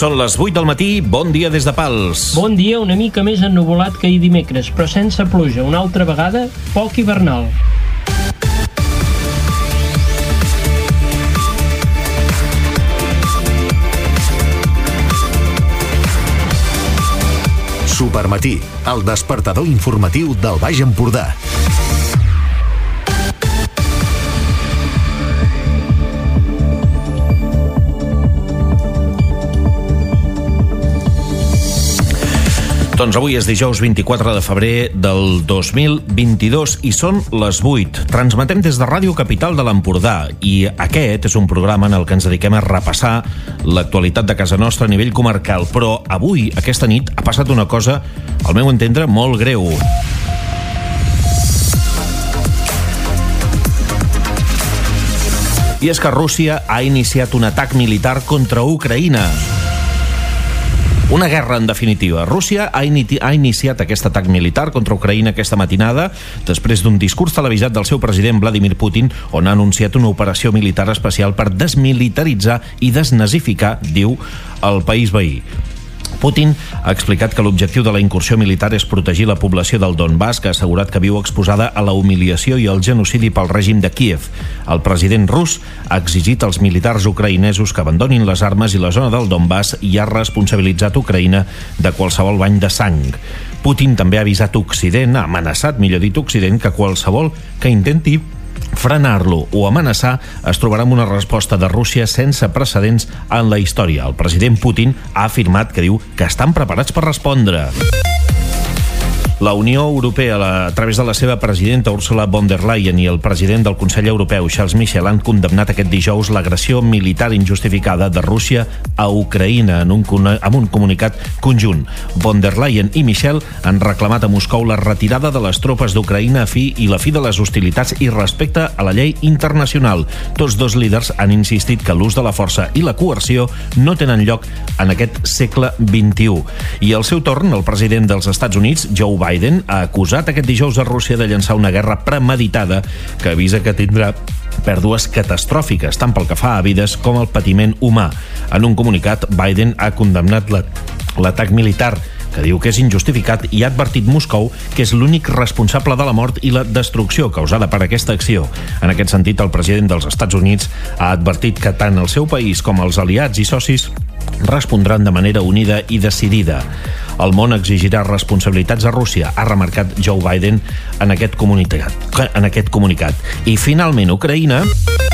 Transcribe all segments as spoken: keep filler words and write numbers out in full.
Són les vuit del matí, bon dia des de Pals. Bon dia, una mica més ennuvolat que ahir dimecres, però sense pluja, una altra vegada, poc hivernal. Supermatí, el despertador informatiu del Baix Empordà. Doncs avui és dijous vint-i-quatre de febrer del dos mil vint-i-dos i són les vuit. Transmetem des de Ràdio Capital de l'Empordà i aquest és un programa en el que ens dediquem a repassar l'actualitat de casa nostra a nivell comarcal. Però avui, aquesta nit, ha passat una cosa, al meu entendre, molt greu. I és que Rússia ha iniciat un atac militar contra Ucraïna. Una guerra, en definitiva. Rússia ha, initi- ha iniciat aquest atac militar contra Ucraïna aquesta matinada després d'un discurs televisat del seu president Vladimir Putin, on ha anunciat una operació militar especial per desmilitaritzar i desnazificar, diu, el país veí. Putin ha explicat que l'objectiu de la incursió militar és protegir la població del Donbass, que ha assegurat que viu exposada a la humiliació i al genocidi pel règim de Kíev. El president rus ha exigit als militars ucraïnesos que abandonin les armes i la zona del Donbass i ha responsabilitzat Ucraïna de qualsevol bany de sang. Putin també ha avisat Occident, ha amenaçat, millor dit, Occident, que qualsevol que intenti frenar-lo o amenaçar es trobarà amb una resposta de Rússia sense precedents en la història. El president Putin ha afirmat que diu que estan preparats per respondre. La Unió Europea, a través de la seva presidenta Ursula von der Leyen i el president del Consell Europeu, Charles Michel, han condemnat aquest dijous l'agressió militar injustificada de Rússia a Ucraïna en un, en un comunicat conjunt. Von der Leyen i Michel han reclamat a Moscou la retirada de les tropes d'Ucraïna a fi i la fi de les hostilitats i respecte a la llei internacional. Tots dos líders han insistit que l'ús de la força i la coerció no tenen lloc en aquest segle vint-i-u. I al seu torn, el president dels Estats Units, Joe Biden, ha acusat aquest dijous a Rússia de llançar una guerra premeditada que avisa que tindrà pèrdues catastròfiques, tant pel que fa a vides com al patiment humà. En un comunicat, Biden ha condemnat l'atac militar, que diu que és injustificat, i ha advertit Moscou que és l'únic responsable de la mort i la destrucció causada per aquesta acció. En aquest sentit, el president dels Estats Units ha advertit que tant el seu país com els aliats i socis respondran de manera unida i decidida. El món exigirà responsabilitats a Rússia, ha remarcat Joe Biden en aquest comunicat. En aquest comunicat. I finalment, Ucraïna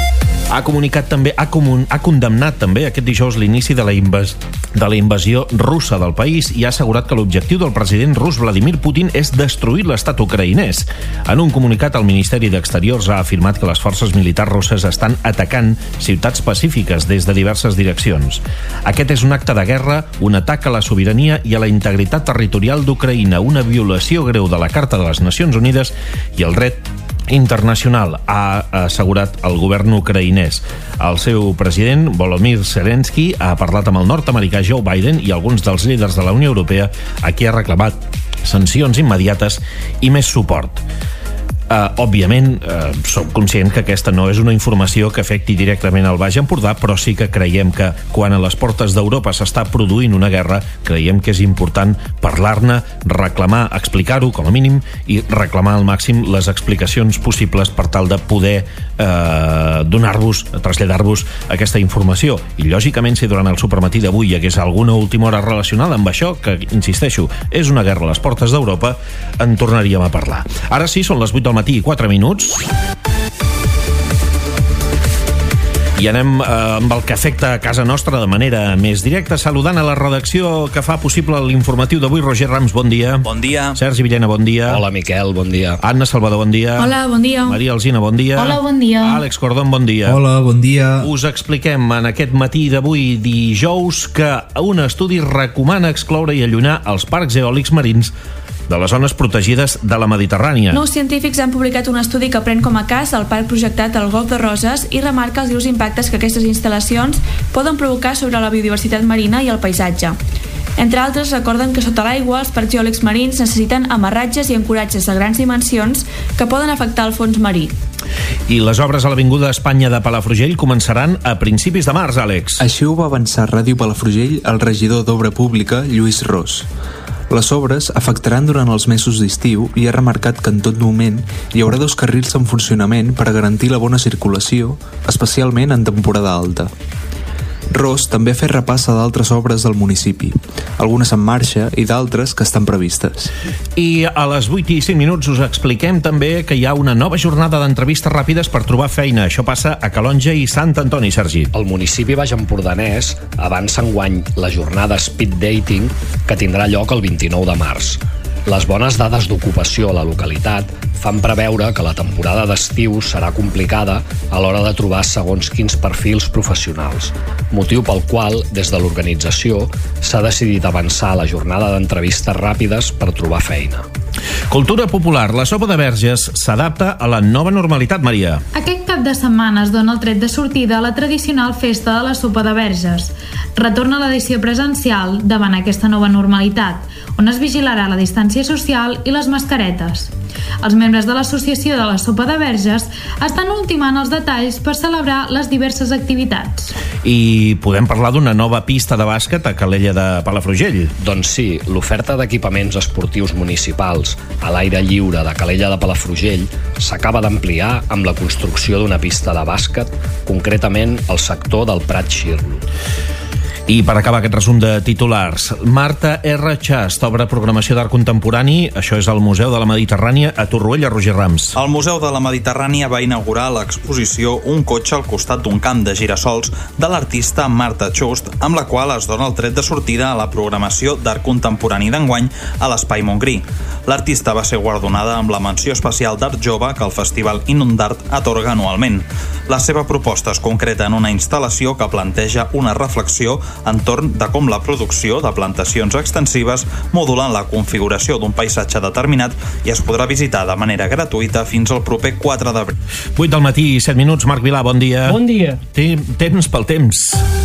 ha comunicat també, ha, comun, ha condemnat també aquest dijous l'inici de la, invas, de la invasió russa del país i ha assegurat que l'objectiu del president rus Vladimir Putin és destruir l'estat ucraïnès. En un comunicat, el Ministeri d'Exteriors ha afirmat que les forces militars russes estan atacant ciutats pacífiques des de diverses direccions. Aquest és un acte de guerra, un atac a la sobirania i a la integritat territorial d'Ucraïna, una violació greu de la Carta de les Nacions Unides i el dret internacional, ha assegurat el govern ucraïnès. El seu president, Volodymyr Zelensky, ha parlat amb el nord-americà Joe Biden i alguns dels líders de la Unió Europea, a qui ha reclamat sancions immediates i més suport. Uh, òbviament, uh, som conscients que aquesta no és una informació que afecti directament al Baix Empordà, però sí que creiem que quan a les portes d'Europa s'està produint una guerra, creiem que és important parlar-ne, reclamar, explicar-ho com a mínim i reclamar al màxim les explicacions possibles per tal de poder uh, donar-vos, traslladar-vos aquesta informació. I lògicament, si durant el supermatí d'avui hi hagués alguna última hora relacionada amb això, que, insisteixo, és una guerra a les portes d'Europa, en tornaríem a parlar. Ara sí, són les vuit del matí i quatre minuts. I anem eh, amb el que afecta a casa nostra de manera més directa, saludant a la redacció que fa possible l'informatiu d'avui. Roger Rams, bon dia. Bon dia. Sergi Villena, bon dia. Hola, Miquel, bon dia. Anna Salvador, bon dia. Hola, bon dia. Maria Alsina, bon dia. Hola, bon dia. Àlex Cordón, bon dia. Hola, bon dia. Us expliquem en aquest matí d'avui, dijous, que un estudi recomana excloure i allunyar els parcs eòlics marins de les zones protegides de la Mediterrània. Nous científics han publicat un estudi que pren com a cas el parc projectat al Golf de Roses i remarca els greus impactes que aquestes instal·lacions poden provocar sobre la biodiversitat marina i el paisatge. Entre altres, recorden que sota l'aigua els parcs eòlics marins necessiten amarratges i ancoratges de grans dimensions que poden afectar el fons marí. I les obres a l'Avinguda Espanya de Palafrugell començaran a principis de març, Àlex. Així ho va avançar Ràdio Palafrugell el regidor d'Obra Pública, Lluís Ros. Les obres afectaran durant els mesos d'estiu i ha remarcat que en tot moment hi haurà dos carrils en funcionament per a garantir la bona circulació, especialment en temporada alta. Ros també ha fet repàs a d'altres obres del municipi, algunes en marxa i d'altres que estan previstes. I a les vuit i cinc minuts us expliquem també que hi ha una nova jornada d'entrevistes ràpides per trobar feina. Això passa a Calonge i Sant Antoni, Sergi. El municipi baix-empordanès avança enguany la jornada Speed Dating, que tindrà lloc el vint-i-nou de març. Les bones dades d'ocupació a la localitat fan preveure que la temporada d'estiu serà complicada a l'hora de trobar segons quins perfils professionals, motiu pel qual, des de l'organització, s'ha decidit avançar la jornada d'entrevistes ràpides per trobar feina. Cultura popular. La sopa de Verges s'adapta a la nova normalitat, Maria. Aquest cap de setmana es dona el tret de sortida a la tradicional festa de la sopa de Verges. Retorna l'edició presencial davant aquesta nova normalitat, on es vigilarà la distància social i les mascaretes. Els membres de l'associació de la sopa de Verges estan ultimant els detalls per celebrar les diverses activitats. I podem parlar d'una nova pista de bàsquet a Calella de Palafrugell. Doncs sí, l'oferta d'equipaments esportius municipals a l'aire lliure de Calella de Palafrugell s'acaba d'ampliar amb la construcció d'una pista de bàsquet, concretament al sector del Prat Xirlo. I per acabar aquest resum de titulars, Marta R. Chast obre programació d'art contemporani, això és al Museu de la Mediterrània a Torroella, Roger Rams. El Museu de la Mediterrània va inaugurar l'exposició Un cotxe al costat d'un camp de girassols de l'artista Marta Chast, amb la qual es dona el tret de sortida a la programació d'art contemporani d'enguany a l'Espai Montgrí. L'artista va ser guardonada amb la menció especial d'art jove que el Festival Inundart atorga anualment. La seva proposta es concreta en una instal·lació que planteja una reflexió entorn de com la producció de plantacions extensives modulen la configuració d'un paisatge determinat i es podrà visitar de manera gratuïta fins al proper quatre d'abril. vuit del matí i set minuts. Marc Vilà, bon dia. Bon dia. Té temps pel temps.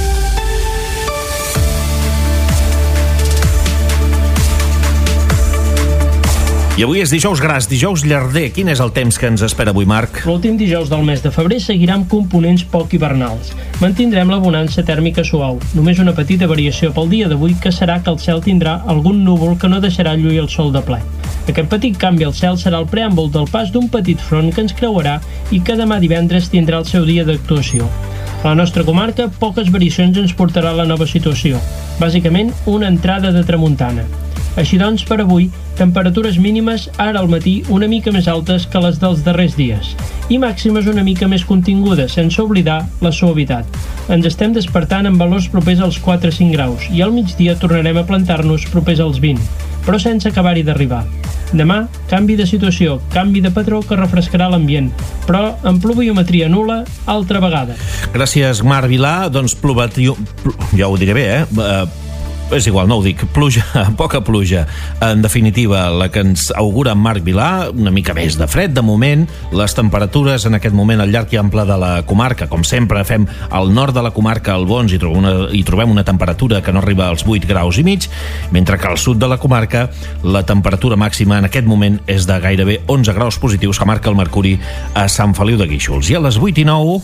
I avui és dijous gras, dijous llarder. Quin és el temps que ens espera avui, Marc? L'últim dijous del mes de febrer seguirà amb components poc hivernals. Mantindrem la bonança tèrmica suau. Només una petita variació pel dia d'avui, que serà que el cel tindrà algun núvol que no deixarà lluir el sol de ple. Aquest petit canvi al cel serà el preàmbul del pas d'un petit front que ens creuarà i que demà divendres tindrà el seu dia d'actuació. A la nostra comarca, poques variacions ens portarà la nova situació. Bàsicament, una entrada de tramuntana. Així doncs, per avui, temperatures mínimes ara al matí una mica més altes que les dels darrers dies i màximes una mica més contingudes, sense oblidar la suavitat. Ens estem despertant amb valors propers als quatre a cinc graus i al migdia tornarem a plantar-nos propers als vint, però sense acabar-hi d'arribar. Demà, canvi de situació, canvi de patró que refrescarà l'ambient, però amb pluviometria nul·la altra vegada. Gràcies, Marc Vilà. Doncs plovatio... ja ho diré bé, eh? Uh... És igual, no ho dic, pluja, poca pluja. En definitiva, la que ens augura en Marc Vilà, una mica més de fred de moment. Les temperatures en aquest moment al llarg i ample de la comarca, com sempre fem al nord de la comarca, al Bons, hi trobem una, hi trobem una temperatura que no arriba als vuit graus i mig, mentre que al sud de la comarca la temperatura màxima en aquest moment és de gairebé onze graus positius que marca el mercuri a Sant Feliu de Guíxols. I a les vuit i nou...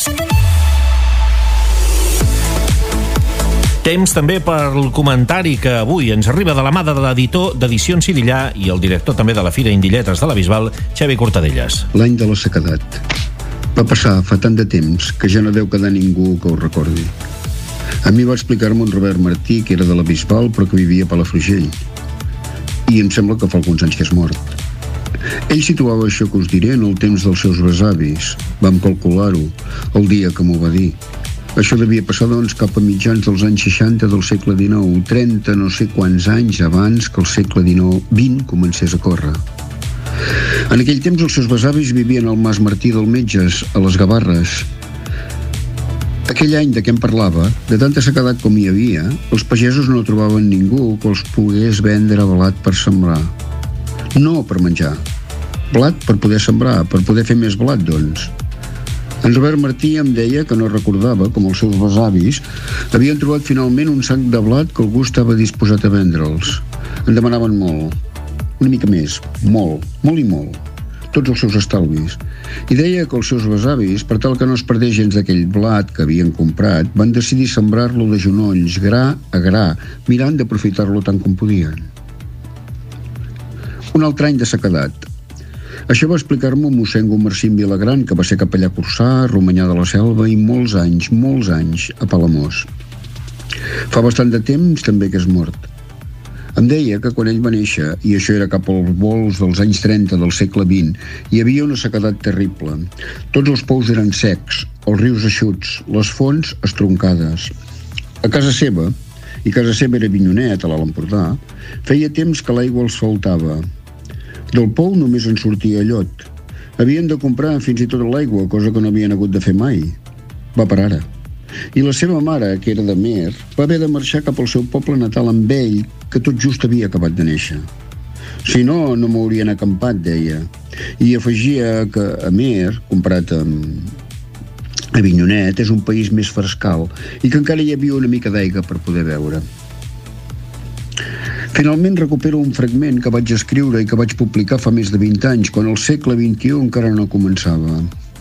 Temps també pel comentari que avui ens arriba de la mà de l'editor d'Edicions Sidillà i el director també de la Fira Indilletes de la Bisbal, Xavi Cortadellas. L'any de la sequedat. Va passar fa tant de temps que ja no deu quedar ningú que ho recordi. A mi va explicar-me un Robert Martí, que era de la Bisbal però que vivia a Palafrugell. I em sembla que fa alguns anys que és mort. Ell situava això que us diré en el temps dels seus besavis. Vam calcular-ho el dia que m'ho va dir. Això devia passar, doncs, cap a mitjans dels anys seixanta del segle dinou, trenta no sé quants anys abans que el segle dinou, vint comencés a córrer. En aquell temps els seus besavis vivien al Mas Martí del Metges, a les Gavarres. Aquell any de què em parlava, de tanta sequedat com hi havia, els pagesos no trobaven ningú que els pogués vendre blat per sembrar. No per menjar. Blat per poder sembrar, per poder fer més blat, doncs. En Robert Martí em deia que no recordava com els seus besavis havien trobat finalment un sac de blat que algú estava disposat a vendre'ls. En demanaven molt, una mica més, molt, molt i molt. tots els seus estalvis, i deia que els seus besavis, per tal que no es perdés gens d'aquell blat que havien comprat, van decidir sembrar-lo de genolls, gra a gra, mirant d'aprofitar-lo tant com podien. Un altre any de sequedat. Això va explicar-m'ho mossèn Gumercín Vilagran, que va ser capellà cursà, Romanyà de la Selva i molts anys, molts anys a Palamós. Fa bastant de temps també que és mort. Em deia que quan ell va néixer, i això era cap als vols dels anys trenta del segle vint, hi havia una sequedat terrible. Tots els pous eren secs, els rius eixuts, les fonts estroncades. A casa seva, i casa seva era Avinyonet, a l'Alt Empordà, feia temps que l'aigua els faltava. Del pou només en sortia llot. Havien de comprar fins i tot l'aigua, cosa que no havien hagut de fer mai. Va per ara. I la seva mare, que era de Mer, va haver de marxar cap al seu poble natal amb ell, que tot just havia acabat de néixer. Si no, no m'haurien acampat, deia. I afegia que a Mer, comparat amb Avinyonet, és un país més frescal i que encara hi havia una mica d'aigua per poder beure. Finalment recupero un fragment que vaig escriure i que vaig publicar fa més de vint anys, quan el segle vint-i-u encara no començava.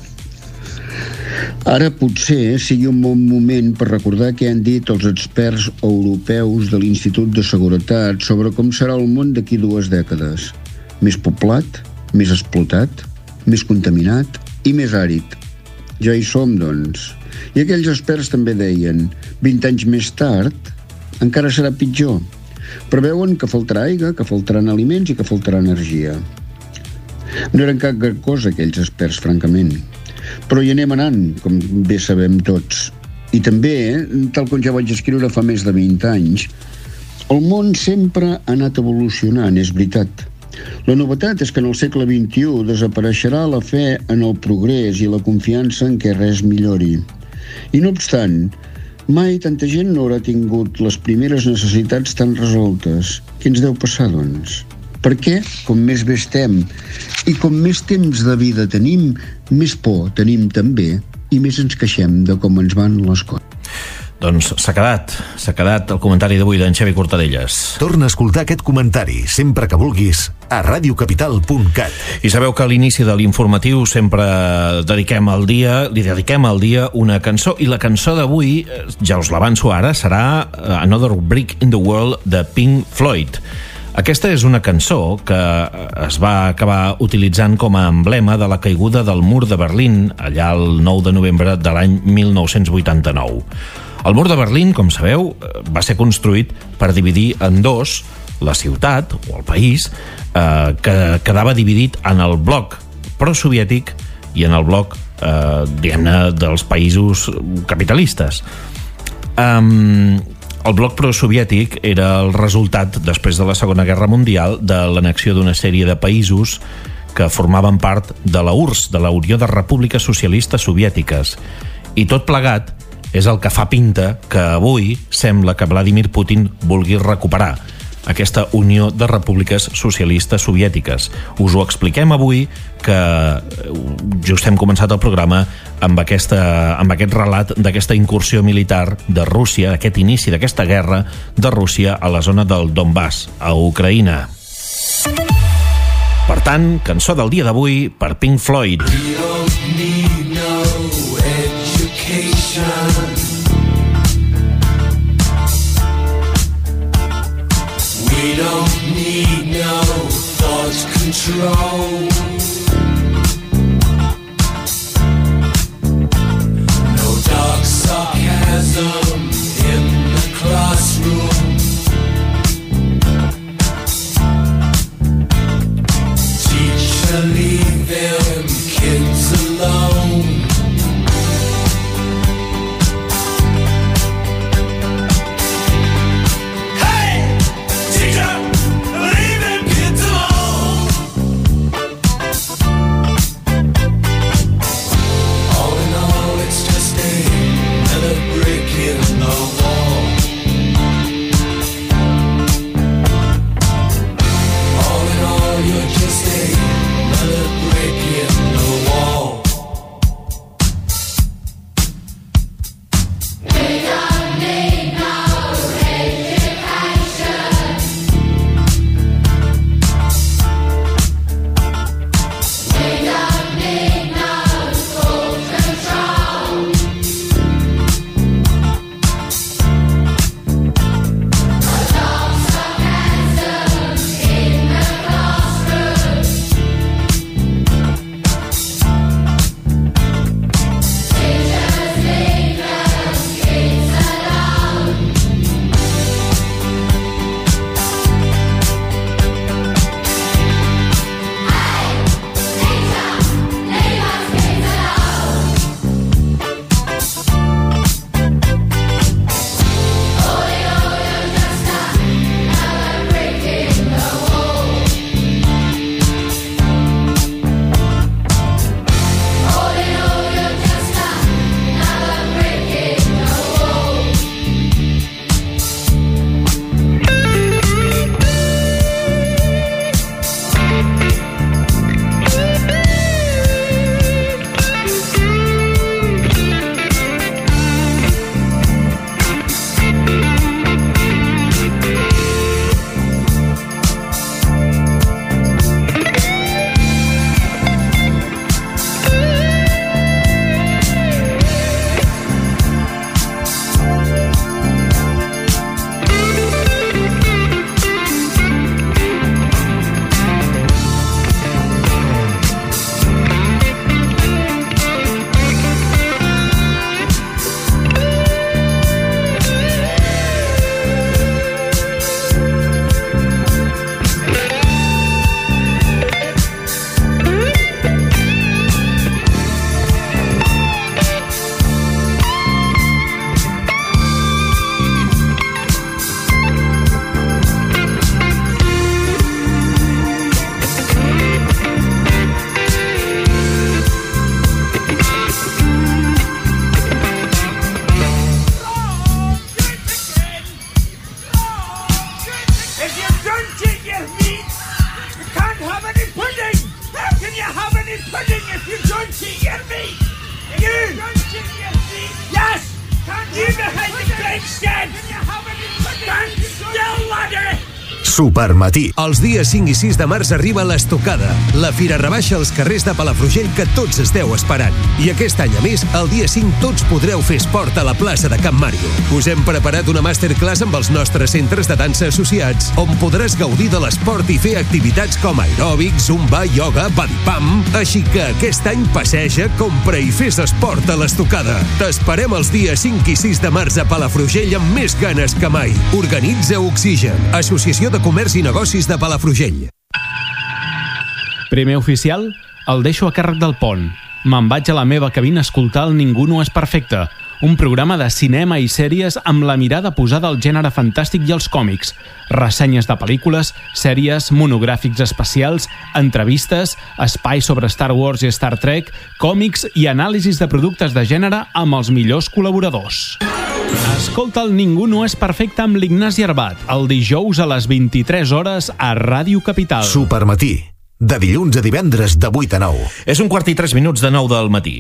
Ara potser sigui un bon moment per recordar què han dit els experts europeus de l'Institut de Seguretat sobre com serà el món d'aquí dues dècades. Més poblat, més explotat, més contaminat i més àrid. Ja hi som, doncs. I aquells experts també deien, vint anys més tard, encara serà pitjor. Preveuen que faltarà aigua, que faltaran aliments i que faltarà energia. No eren cap gran cosa aquells experts, francament. Però hi anem anant, com bé sabem tots. I també, tal com ja vaig escriure fa més de vint anys, el món sempre ha anat evolucionant, és veritat. La novetat és que en el segle vint-i-u desapareixerà la fe en el progrés i la confiança en que res millori. I no obstant, mai tanta gent no haurà tingut les primeres necessitats tan resoltes. Què ens deu passar, doncs? Perquè, com més bé estem i com més temps de vida tenim, més por tenim també i més ens queixem de com ens van les coses. Doncs s'ha quedat, s'ha quedat el comentari d'avui d'en Xavi Cortadellas. Torna a escoltar aquest comentari sempre que vulguis a radio capital punt cat. I sabeu que a l'inici de l'informatiu sempre dediquem al dia, li dediquem al dia una cançó, i la cançó d'avui, ja us l'avanço ara, serà Another Brick in the Wall de Pink Floyd. Aquesta és una cançó que es va acabar utilitzant com a emblema de la caiguda del mur de Berlín allà el nou de novembre de l'any mil nou-cents vuitanta-nou. El mur de Berlín, com sabeu, va ser construït per dividir en dos la ciutat, o el país, eh, que quedava dividit en el bloc prosoviètic i en el bloc, eh, diguem-ne, dels països capitalistes. Um, el bloc prosoviètic era el resultat, després de la Segona Guerra Mundial, de l'annexió d'una sèrie de països que formaven part de la U R S S, de la Unió de Repúbliques Socialistes Soviètiques. I tot plegat és el que fa pinta que avui sembla que Vladimir Putin vulgui recuperar aquesta Unió de Repúbliques Socialistes Soviètiques. Us ho expliquem avui, que just hem començat el programa amb, aquesta, amb aquest relat d'aquesta incursió militar de Rússia, aquest inici d'aquesta guerra de Rússia a la zona del Donbass, a Ucraïna. Per tant, cançó del dia d'avui per Pink Floyd. We don't need no education. We don't need no thought control. No dark sarcasm in the classroom. Teacher, leave them kids alone. hear me? You! Yes! You behind the great shed! Stand still, laddie! Supermatí. Els dies cinc i sis de març arriba l'Estocada, la fira rebaixa als carrers de Palafrugell que tots esteu esperant. I aquest any, a més, el dia cinc tots podreu fer esport a la plaça de Can Mario. Us hem preparat una masterclass amb els nostres centres de dansa associats, on podràs gaudir de l'esport i fer activitats com aeròbic, zumba, ioga, badipam. Així que aquest any passeja, compra i fes esport a l'Estocada. T'esperem els dies cinc i sis de març a Palafrugell amb més ganes que mai. Organitza Oxigen, Associació de Comerç i Negocis de Palafrugell. Primer oficial, el deixo a càrrec del pont. Me'n vaig a la meva cabina a escoltar el Ningú no és perfecte, un programa de cinema i sèries amb la mirada posada al gènere fantàstic i als còmics. Ressenyes de pel·lícules, sèries, monogràfics especials, entrevistes, espai sobre Star Wars i Star Trek, còmics i anàlisis de productes de gènere amb els millors col·laboradors. Escolta el Ningú no és perfecte amb l'Ignasi Arbat, el dijous a les vint-i-tres hores a Ràdio Capital. Supermatí, de dilluns a divendres de vuit a nou. És un quart i tres minuts de nou del matí.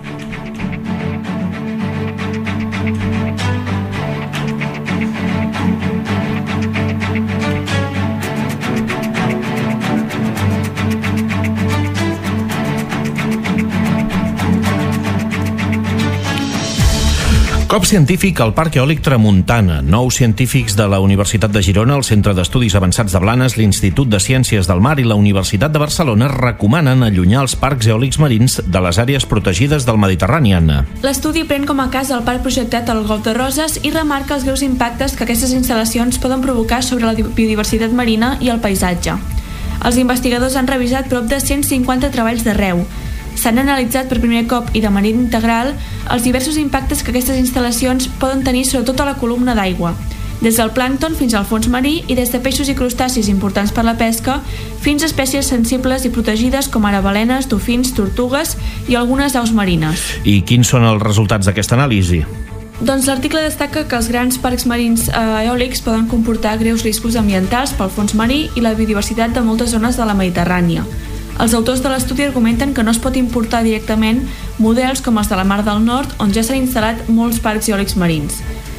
Cop científic al Parc Eòlic Tramuntana. Nou científics de la Universitat de Girona, el Centre d'Estudis Avançats de Blanes, l'Institut de Ciències del Mar i la Universitat de Barcelona recomanen allunyar els parcs eòlics marins de les àrees protegides del Mediterrani, Anna. L'estudi pren com a cas el parc projectat al Golf de Roses i remarca els greus impactes que aquestes instal·lacions poden provocar sobre la biodiversitat marina i el paisatge. Els investigadors han revisat prop de cent cinquanta treballs d'arreu. S'han analitzat per primer cop i de manera integral els diversos impactes que aquestes instal·lacions poden tenir sobre tota la columna d'aigua, des del plàncton fins al fons marí i des de peixos i crustacis importants per la pesca fins a espècies sensibles i protegides com ara balenes, dofins, tortugues i algunes aus marines. I quins són els resultats d'aquesta anàlisi? Doncs l'article destaca que els grans parcs marins eh, eòlics poden comportar greus riscos ambientals pel fons marí i la biodiversitat de moltes zones de la Mediterrània. Els autors de l'estudi argumenten que no es pot importar directament models com els de la Mar del Nord, on ja s'han instal·lat molts parcs eòlics marins.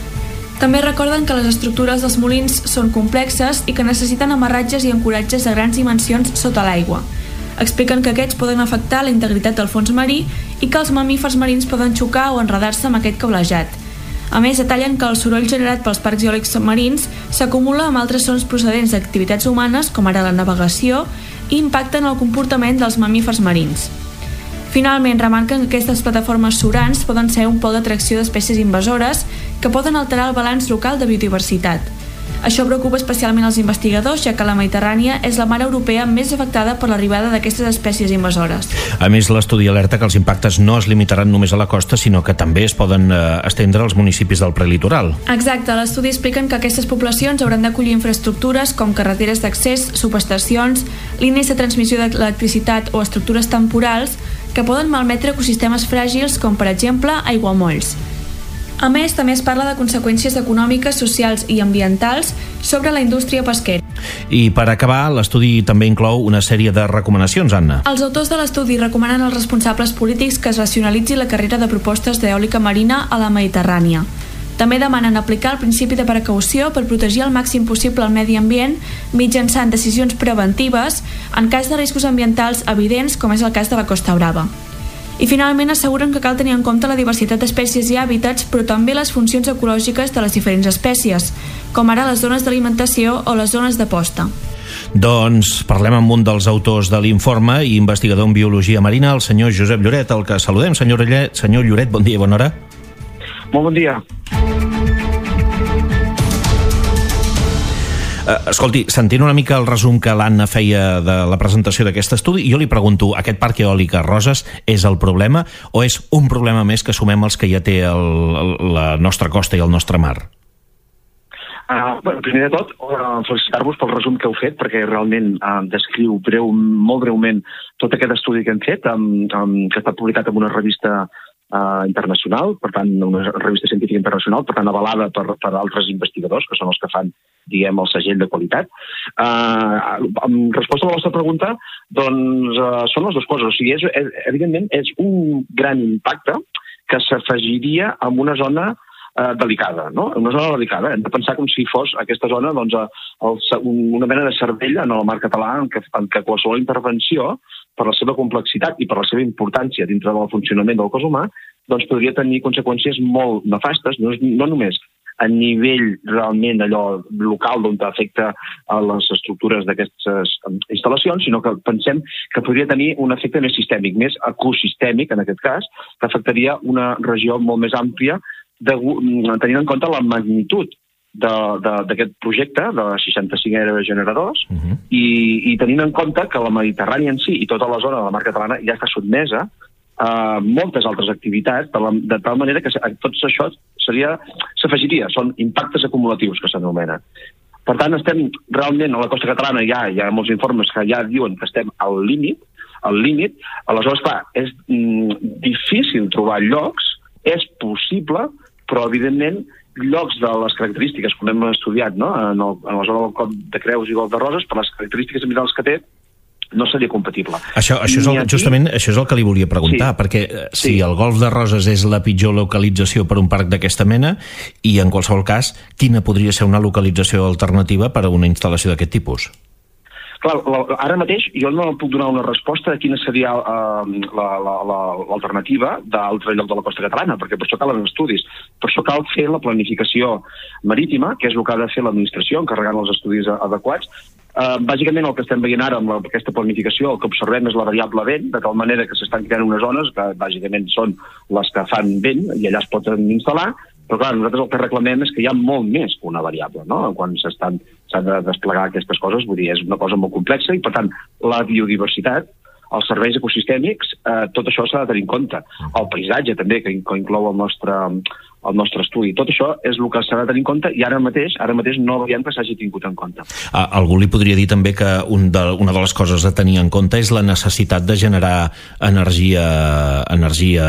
També recorden que les estructures dels molins són complexes i que necessiten amarratges i ancoratges de grans dimensions sota l'aigua. Expliquen que aquests poden afectar la integritat del fons marí i que els mamífers marins poden xocar o enredar-se amb aquest cablejat. A més, detallen que el soroll generat pels parcs eòlics marins s'acumula amb altres sons procedents d'activitats humanes, com ara la navegació, i impacten el comportament dels mamífers marins. Finalment, remarquen que aquestes plataformes surants poden ser un pol d'atracció d'espècies invasores que poden alterar el balanç local de biodiversitat. Això preocupa especialment els investigadors, ja que la Mediterrània és la mar europea més afectada per l'arribada d'aquestes espècies invasores. A més, l'estudi alerta que els impactes no es limitaran només a la costa, sinó que també es poden eh, estendre als municipis del prelitoral. Exacte, a l'estudi expliquen que aquestes poblacions hauran d'acollir infraestructures com carreteres d'accés, subestacions, línies de transmissió d'electricitat o estructures temporals que poden malmetre ecosistemes fràgils com, per exemple, aiguamolls. A més, també es parla de conseqüències econòmiques, socials i ambientals sobre la indústria pesquera. I per acabar, l'estudi també inclou una sèrie de recomanacions, Anna. Els autors de l'estudi recomanen als responsables polítics que es racionalitzi la carrera de propostes d'eòlica marina a la Mediterrània. També demanen aplicar el principi de precaució per protegir al màxim possible el medi ambient mitjançant decisions preventives en cas de riscos ambientals evidents, com és el cas de la Costa Brava. I finalment asseguren que cal tenir en compte la diversitat d'espècies i hàbitats, però també les funcions ecològiques de les diferents espècies, com ara les zones d'alimentació o les zones de posta. Doncs parlem amb un dels autors de l'informe i investigador en biologia marina, el senyor Josep Lloret, el que saludem. Senyor Lloret, senyor Lloret, bon dia i bona hora. Molt bon dia. Uh, escolti, sentint una mica el resum que l'Anna feia de la presentació d'aquest estudi, jo li pregunto, aquest parc eòlic a Roses és el problema o és un problema més que sumem els que ja té el, el, la nostra costa i el nostre mar? Uh, bueno, primer de tot, uh, felicitar-vos pel resum que heu fet, perquè realment uh, descriu breu, molt breument tot aquest estudi que hem fet, um, um, que ha estat publicat en una revista uh, internacional, per tant, una revista científica internacional, per tant, avalada per, per altres investigadors, que són els que fan diguem, el segell de qualitat. Uh, en resposta a la vostra pregunta, doncs uh, són les dues coses. O sigui, és, és, evidentment, és un gran impacte que s'afegiria en una zona uh, delicada, no? Una zona delicada. Hem de pensar com si fos aquesta zona doncs, el, una mena de cervell en el mar català en què, en què qualsevol intervenció, per la seva complexitat i per la seva importància dintre del funcionament del cos humà, doncs podria tenir conseqüències molt nefastes, no, no només a nivell realment allò local d'on afecta a les estructures d'aquestes instal·lacions, sinó que pensem que podria tenir un efecte més sistèmic, més ecosistèmic, en aquest cas, que afectaria una regió molt més àmplia, de, tenint en compte la magnitud d'aquest projecte, de seixanta-cinc aerogeneradors, uh-huh. i, i tenint en compte que la Mediterrània en si i tota la zona de la mar catalana ja està sotmesa a moltes altres activitats, de, la, de tal manera que tot això seria, s'afegiria, són impactes acumulatius que s'anomenen. Per tant, estem realment a la costa catalana, ja hi ha molts informes que ja diuen que estem al límit, al límit, aleshores, clar, és mm, difícil trobar llocs, és possible, però evidentment llocs de les característiques, com hem estudiat, no? en, el, en la zona del Cop de Creus i Golf de Roses, per les característiques ambientals que té, no seria compatible. Això, això és el, aquí... justament això és el que li volia preguntar, sí. perquè si sí. el Golf de Roses és la pitjor localització per un parc d'aquesta mena, i en qualsevol cas, quina podria ser una localització alternativa per a una instal·lació d'aquest tipus? Clar, ara mateix jo no puc donar una resposta de quina seria uh, l'alternativa d'altre lloc de la costa catalana, perquè per això calen estudis. Per això cal fer la planificació marítima, que és el que ha de fer l'administració, encarregant els estudis adequats. Uh, bàsicament el que estem veient ara amb la, aquesta planificació, el que observem és la variable vent, de tal manera que s'estan creant unes zones que bàsicament són les que fan vent i allà es poden instal·lar, però clar, nosaltres el que reclamem és que hi ha molt més que una variable, no? Quan s'estan s'han de desplegar aquestes coses, vull dir, és una cosa molt complexa i per tant la biodiversitat, els serveis ecosistèmics, eh, tot això s'ha de tenir en compte. El paisatge també, que inclou el nostre, el nostre estudi. Tot això és el que s'ha de tenir en compte i ara mateix ara mateix no veiem que s'hagi tingut en compte. Ah, algú li podria dir també que un de, una de les coses a tenir en compte és la necessitat de generar energia energia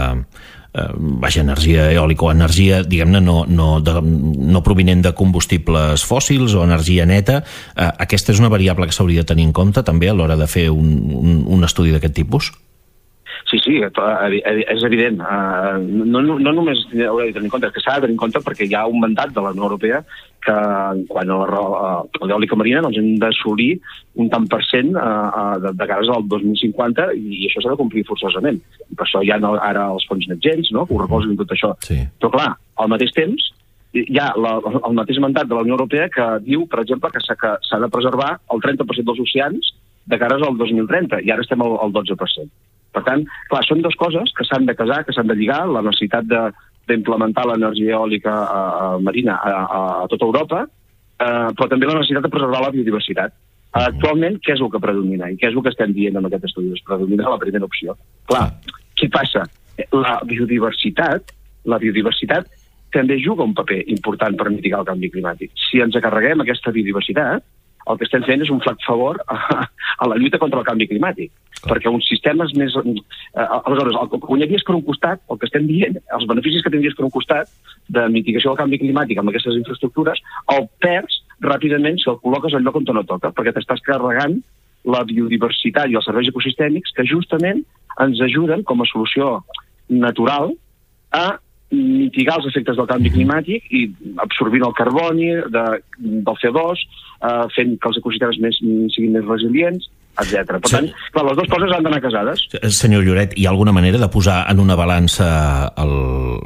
eh, vaja, energia eòlica o energia, diguem-ne, no, no, de, no provinent de combustibles fòssils o energia neta. Eh, aquesta és una variable que s'hauria de tenir en compte també a l'hora de fer un, un, un estudi d'aquest tipus? Sí, sí, és evident. No, no, no només haurà de tenir en compte, és que s'ha de tenir en compte perquè hi ha un mandat de la Unió Europea que quan a l'eòlica marina doncs hem d'assolir un tant per cent de, de cares al dos mil cinquanta i això s'ha de complir forçosament. I per això hi ha ara els fons NextGen, no?, que ho recolzen tot això. Sí. Però clar, al mateix temps hi ha la, el mateix mandat de la Unió Europea que diu, per exemple, que s'ha de preservar el trenta per cent dels oceans de cares al dos mil trenta i ara estem al, al dotze per cent. Per tant, clar, són dues coses que s'han de casar, que s'han de lligar, la necessitat de, d'implementar l'energia eòlica a, a marina a, a, a tota Europa, eh, però també la necessitat de preservar la biodiversitat. Actualment, què és el que predomina? I què és el que estem dient en aquest estudi? Es predomina la primera opció. Clar, què passa? La biodiversitat, la biodiversitat també juga un paper important per mitigar el canvi climàtic. Si ens acarreguem aquesta biodiversitat, el que estem fent és un flac favor a, a la lluita contra el canvi climàtic. Clar. Perquè uns sistemes més... Eh, aleshores, el que guanyaries per un costat, el que estem dient, els beneficis que tindries per un costat de mitigació del canvi climàtic amb aquestes infraestructures, el perds ràpidament si el col·loques al lloc on no toca, perquè t'estàs carregant la biodiversitat i els serveis ecosistèmics que justament ens ajuden com a solució natural a mitigar els efectes del canvi climàtic i absorbint el carboni de, del C O dos, eh, fent que els ecosistemes més, siguin més resilients, etcètera. Per tant, clar, les dues coses han d'anar casades. Senyor Lloret, hi ha alguna manera de posar en una balança el,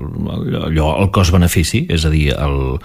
allò, el cost-benefici? És a dir, el,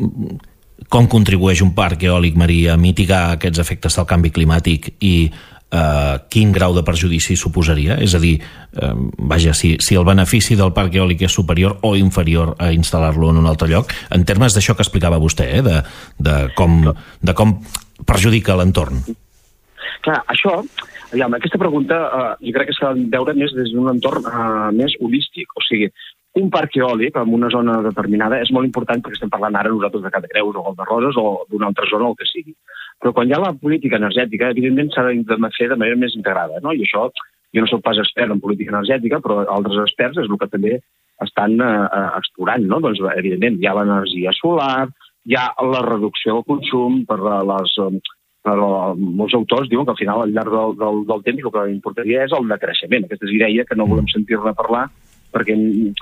com contribueix un parc eòlic marí a mitigar aquests efectes del canvi climàtic i Uh, quin grau de perjudici suposaria? És a dir, uh, vaja, si, si el benefici del parc eòlic és superior o inferior a instal·lar-lo en un altre lloc, en termes d'això que explicava vostè, eh, de, de, com, de com perjudica l'entorn. Clar, això, aviam, aquesta pregunta uh, jo crec que s'ha de veure més des d'un entorn uh, més holístic, o sigui, un parc eòlic en una zona determinada és molt important perquè estem parlant ara nosaltres de Cap de Creus o Golf de Roses o d'una altra zona o el que sigui. Però quan hi ha la política energètica, evidentment s'ha de fer de manera més integrada, no? I això, jo no soc pas expert en política energètica, però altres experts és el que també estan eh, explorant, no? Doncs, evidentment, hi ha l'energia solar, hi ha la reducció del consum per les... Però molts autors diuen que al final, al llarg del, del, del temps, el que importaria és el decreixement. Aquesta és idea que no volem sentir-ne parlar perquè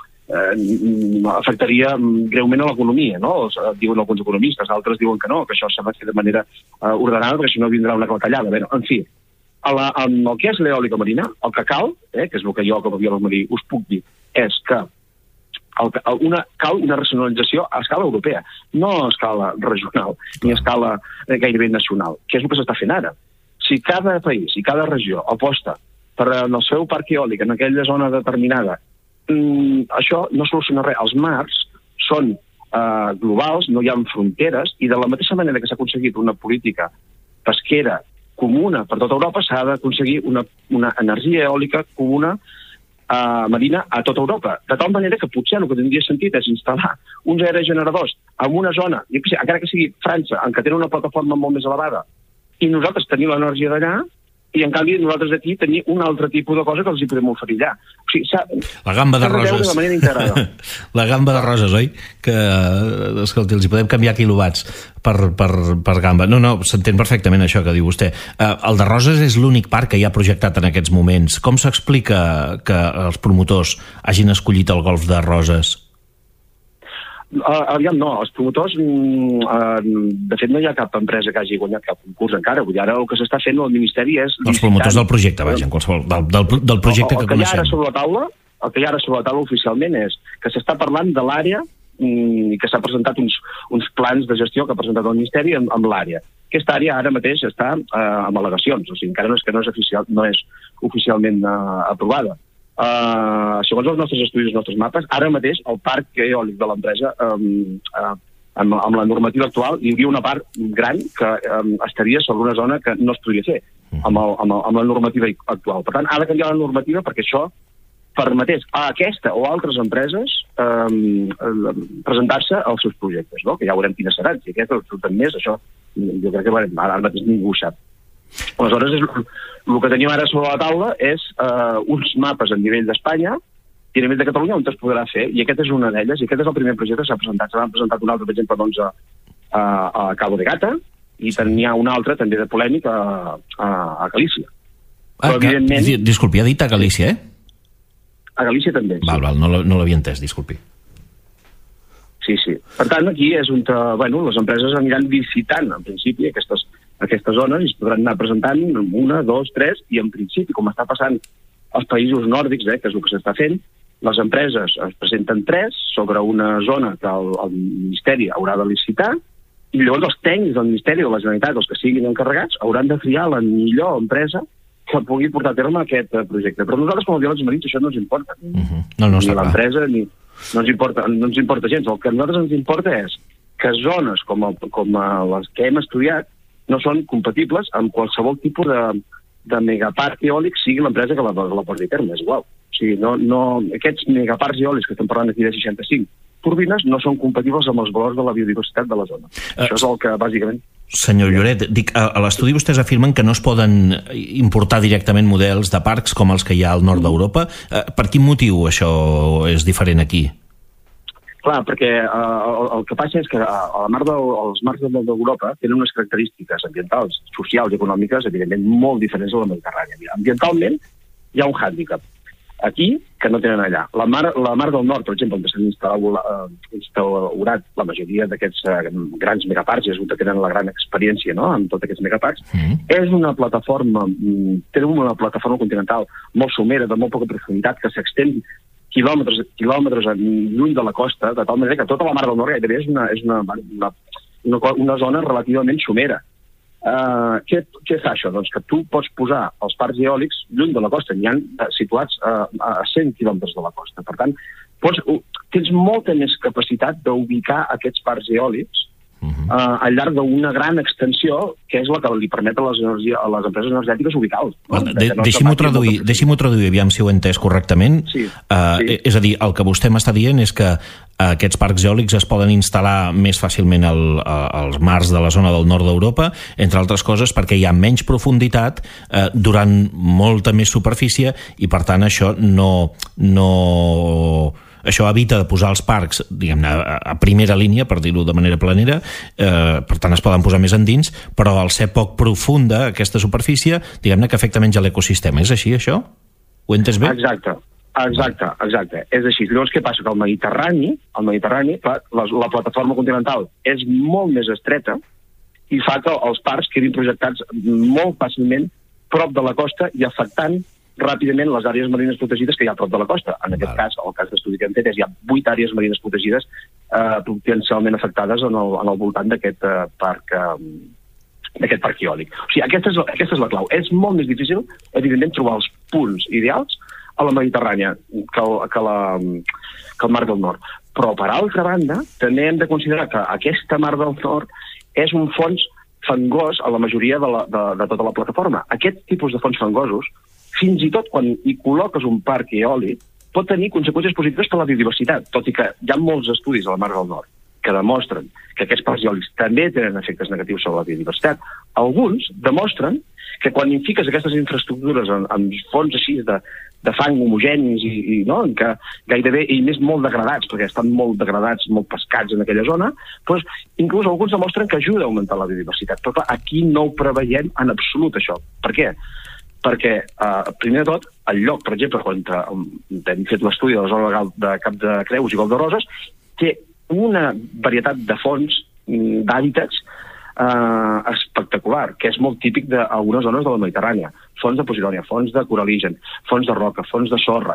eh, afectaria greument a l'economia, no? Diuen alguns economistes, altres diuen que no, que això s'ha de fer de manera eh, ordenada, perquè si no vindrà una clatellada. Bé, en fi, a la, en el que és l'eòlica marina, el que cal, eh, que és el que jo com a biòleg marí us puc dir, és que El, una, cal una racionalització a escala europea, no a escala regional, ni a escala eh, gairebé nacional, que és el que s'està fent ara. Si cada país i cada regió aposta per en el seu parc eòlic en aquella zona determinada, mmm, això no soluciona res. Els mars són eh, globals, no hi ha fronteres, i de la mateixa manera que s'ha aconseguit una política pesquera comuna per tota Europa, s'ha d'aconseguir una, una energia eòlica comuna Uh, marina a tota Europa, de tal manera que potser el que tindria sentit és instal·lar uns aerogeneradors en una zona, jo que sé, encara que sigui França, en què tenen una plataforma molt més elevada, i nosaltres tenim l'energia d'allà, i en canvi nosaltres aquí tenim un altre tipus de cosa que els hi podem oferir allà. O sigui, la gamba de roses. De manera integrada. La gamba de roses, oi? Que, escolti, els hi podem canviar quilowatts per, per, per gamba. No, no, s'entén perfectament això que diu vostè. Uh, el de Roses és l'únic parc que hi ha projectat en aquests moments. Com s'explica que els promotors hagin escollit el golf de Roses? Uh, aviam, no, els promotors, uh, de fet no hi ha cap empresa que hagi guanyat cap concurs encara. Vull dir, ara el que s'està fent al Ministeri és... Els promotors del projecte, vaja, en qualsevol, del, del, del projecte el, el que, que coneixem. Hi ha ara sobre la taula, el que hi ha ara sobre la taula oficialment és que s'està parlant de l'àrea i que s'ha presentat uns, uns plans de gestió que ha presentat el Ministeri amb, amb l'àrea. Aquesta àrea ara mateix està uh, amb al·legacions, o sigui, encara no és que no és, oficial, no és oficialment uh, aprovada. Uh, segons els nostres estudis, els nostres mapes, ara mateix el parc eòlic de l'empresa, um, uh, amb, amb la normativa actual, hi hauria una part gran que um, estaria sobre una zona que no es podria fer amb, el, amb, el, amb la normativa actual. Per tant, ha de canviar la normativa perquè això permetés a aquesta o altres empreses um, presentar-se als seus projectes, no? Que ja veurem quines seran. Si aquests surten més, això jo crec que bueno, ara mateix ningú ho sap. Aleshores, és, el que tenim ara sobre la taula és uh, uns mapes a nivell d'Espanya i a nivell de Catalunya on es podrà fer, i aquest és una d'elles, i aquest és el primer projecte que s'ha presentat. S'ha presentat un altre, per exemple, doncs, a, a, a Cabo de Gata, i n'hi ha un altre, també de polèmic, a, a, a Galícia. Ah, Però, evidentment... Disculpi, ha dit a Galícia, eh? A Galícia també, sí. Val, val, no, no l'havia entès, disculpi. Sí, sí. Per tant, aquí és on bueno, les empreses aniran visitant, en principi, aquestes, aquestes zones, i es podran anar presentant una, dos, tres, i en principi, com està passant als països nòrdics, eh, que és el que s'està fent, les empreses es presenten tres sobre una zona que el, el Ministeri haurà de licitar, i llavors els tècnics del Ministeri o de la Generalitat, els que siguin encarregats, hauran de triar la millor empresa que pugui portar a terme aquest projecte. Però nosaltres, com a biòlegs marins, això no ens importa. Uh-huh. No, no, ni l'empresa, ni... No ens, importa, no ens importa gens. El que a nosaltres ens importa és que zones com, el, com les que hem estudiat no són compatibles amb qualsevol tipus de, de megaparc eòlic, sigui l'empresa que la, la porti a terme, és igual. O sigui, no, no, aquests megaparcs eòlics que estem parlant aquí de seixanta-cinc turbines no són compatibles amb els valors de la biodiversitat de la zona. Uh, Això és el que, bàsicament... Senyor Lloret, dic, a, a l'estudi vostès afirmen que no es poden importar directament models de parcs com els que hi ha al nord d'Europa. Uh, per quin motiu això és diferent aquí? Clar, perquè uh, el, el que passa és que a la mar de, els mars d'Europa tenen unes característiques ambientals, socials i econòmiques, evidentment, molt diferents de la Mediterrània. Mira, ambientalment hi ha un hàndicap aquí que no tenen allà. La mar, la mar del nord, per exemple, on s'han instal·lat, uh, instaurat la majoria d'aquests uh, grans megaparcs, és on tenen la gran experiència, no?, amb tots aquests megaparcs, mm. és una plataforma, té una plataforma continental molt somera, de molt poca profunditat, que s'extén quilòmetres, quilòmetres lluny de la costa, de tal manera que tota la mar del nord gairebé és una, és una, una, una, una zona relativament somera. Uh, què, què fa això? Doncs que tu pots posar els parcs eòlics lluny de la costa, n'hi ha situats uh, a cent quilòmetres de la costa. Per tant, pots, uh, tens molta més capacitat d'ubicar aquests parcs eòlics uh, al llarg d'una gran extensió, que és la que li permet a les, energia, a les empreses energètiques ubicar-los. No? De, no Deixi-m'ho traduir, deixi traduir, aviam si ho he entès correctament. Sí, uh, sí. És a dir, el que vostè m'està dient és que aquests parcs eòlics es poden instal·lar més fàcilment al, als mars de la zona del nord d'Europa, entre altres coses perquè hi ha menys profunditat eh, durant molta més superfície i per tant això no, no Això evita de posar els parcs, diguem-ne, a primera línia, per dir-ho de manera planera, eh, per tant es poden posar més endins, però al ser poc profunda aquesta superfície, diguem-ne que afecta menys a l'ecosistema. És així, això? Ho entes bé? Exacte. Exacte, exacte. És així. Llavors, què passa? Que al Mediterrani, al Mediterrani, la, la plataforma continental és molt més estreta i fa que els parcs quedin projectats molt fàcilment prop de la costa i afectant ràpidament les àrees marines protegides que hi ha prop de la costa. En aquest cas, el cas d'estudi que hem fet és hi ha vuit àrees marines protegides eh, potencialment afectades en el, en el voltant d'aquest eh, parc eh, d'aquest parc eòlic. O sigui, aquesta és, aquesta és la clau. És molt més difícil, evidentment, trobar els punts ideals a la Mediterrània que el, que, la, que el Mar del Nord. Però, per altra banda, també hem de considerar que aquesta Mar del Nord és un fons fangós a la majoria de, la, de, de tota la plataforma. Aquest tipus de fons fangosos, fins i tot quan hi col·loques un parc eòlic, pot tenir conseqüències positives per a la biodiversitat, tot i que hi ha molts estudis a la Mar del Nord que demostren que aquests parcs eòlics també tenen efectes negatius sobre la biodiversitat. Alguns demostren que quan hi fiques aquestes infraestructures en, en fons així de, de fang homogenis i, i no, que gairebé, i més molt degradats, perquè estan molt degradats, molt pescats en aquella zona, doncs, inclús alguns demostren que ajuda a augmentar la biodiversitat. Però clar, aquí no ho preveiem en absolut, això. Per què? Perquè, eh, primer de tot, el lloc, per exemple, quan hem fet l'estudi de la zona legal de Cap de Creus i Gol de Roses, té una varietat de fons, d'hàbitats, eh, espectacular, que és molt típic d'algunes zones de la Mediterrània. Fons de posidònia, fons de coralígen, fons de roca, fons de sorra,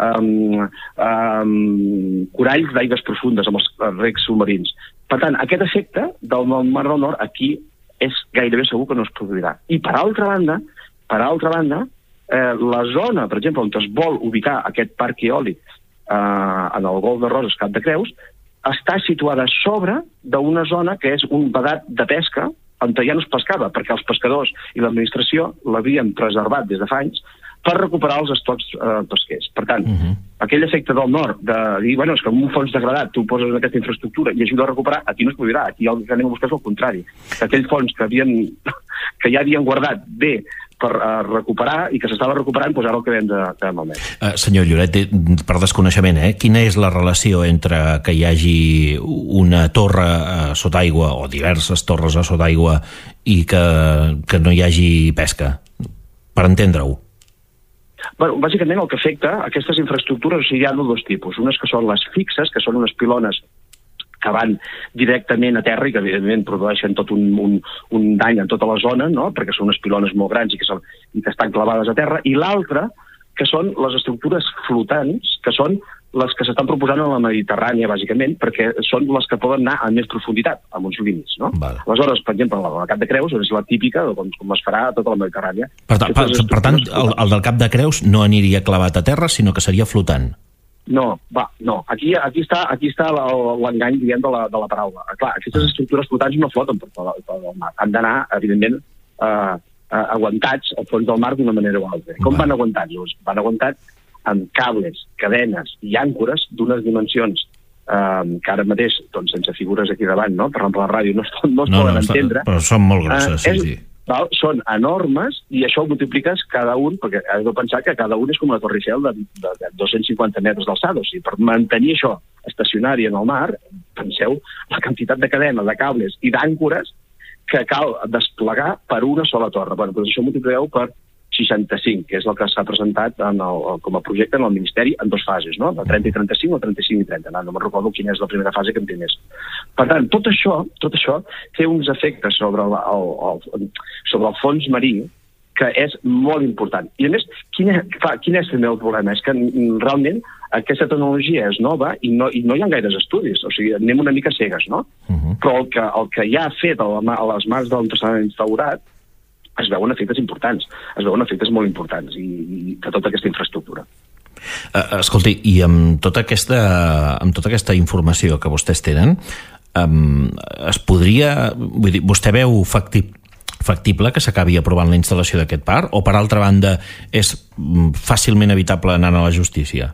um, um, coralls d'aigües profundes amb els recs submarins. Per tant, aquest efecte del Mar del Nord aquí és gairebé segur que no es produirà. I per altra banda, per altra banda, eh, la zona, per exemple, on es vol ubicar aquest parc eòlic eh, en el Golf de Roses, Cap de Creus, està situada a sobre d'una zona que és un vedat de pesca on ja no es pescava, perquè els pescadors i l'administració l'havien preservat des de fa anys per recuperar els estocs eh, pesquers. Per tant, uh-huh. aquell efecte del nord de dir, bueno, és que en un fons degradat tu poses en aquesta infraestructura i ajuda a recuperar, aquí no es produirà, aquí el que anem a buscar és el contrari. Que aquell fons que, havien, que ja havien guardat bé per uh, recuperar i que s'estava recuperant, doncs ara el que hem de, de malmetre. Uh, senyor Lloret, per desconeixement, eh, quina és la relació entre que hi hagi una torre uh, sota aigua o diverses torres a sota aigua i que, que no hi hagi pesca? Per entendre-ho. Bueno, bàsicament el que afecta aquestes infraestructures, o sigui, hi ha dos tipus. Unes que són les fixes, que són unes pilones que van directament a terra i que evidentment produeixen tot un, un, un dany en tota la zona, no? Perquè són unes pilones molt grans i que, són, i que estan clavades a terra, i l'altra, que són les estructures flotants, que són les que s'estan proposant a la Mediterrània, bàsicament, perquè són les que poden anar a més profunditat, amb uns límits, no? Vale. Aleshores, per exemple, la Cap de Creus és la típica, com, com es farà a tota la Mediterrània. Per, ta, per, per tant, el, el del Cap de Creus no aniria clavat a terra, sinó que seria flotant. No, va, no. Aquí, aquí està, aquí està l'engany, diguem, de la, de la paraula. Clar, aquestes estructures flotants no floten per tot el mar. Han d'anar, evidentment, eh, aguantats al fons del mar d'una manera o altra. Com van aguantats? Van aguantats amb cables, cadenes i àncores d'unes dimensions eh, que ara mateix, doncs, sense figures aquí davant, no? Per exemple, la ràdio no es, no es no, poden no, entendre. Però són molt grosses, eh, és, sí, sí. Val? Són enormes i això ho multipliques cada un, perquè has de pensar que cada un és com una Torre Eiffel de, de, de dos-cents cinquanta metres d'alçada. O sigui, per mantenir això estacionari en el mar, penseu la quantitat de cadena, de cables i d'àncores que cal desplegar per una sola torre. Bueno, doncs això multipliqueu per seixanta-cinc, que és el que s'ha presentat en el, com a projecte en el Ministeri en dues fases, no? De trenta i trenta-cinc o trenta-cinc i trenta. No, no me'n recordo quina és la primera fase que en té més. Per tant, tot això, tot això té uns efectes sobre el, el, el, sobre el fons marí que és molt important. I a més, quin és, clar, quin és també el problema? És que realment aquesta tecnologia és nova i no, i no hi ha gaires estudis, o sigui, anem una mica cegues, no? Uh-huh. Però el que, el que ja ha fet a, la, a les mans d'on s'ha instaurat es veuen efectes importants, es veuen efectes molt importants i, i de tota aquesta infraestructura. Uh, escolti, i amb tota aquesta, amb tota aquesta informació que vostès tenen, um, es podria... Vull dir, vostè veu facti, factible que s'acabi aprovant la instal·lació d'aquest parc, o per altra banda és fàcilment evitable anar a la justícia?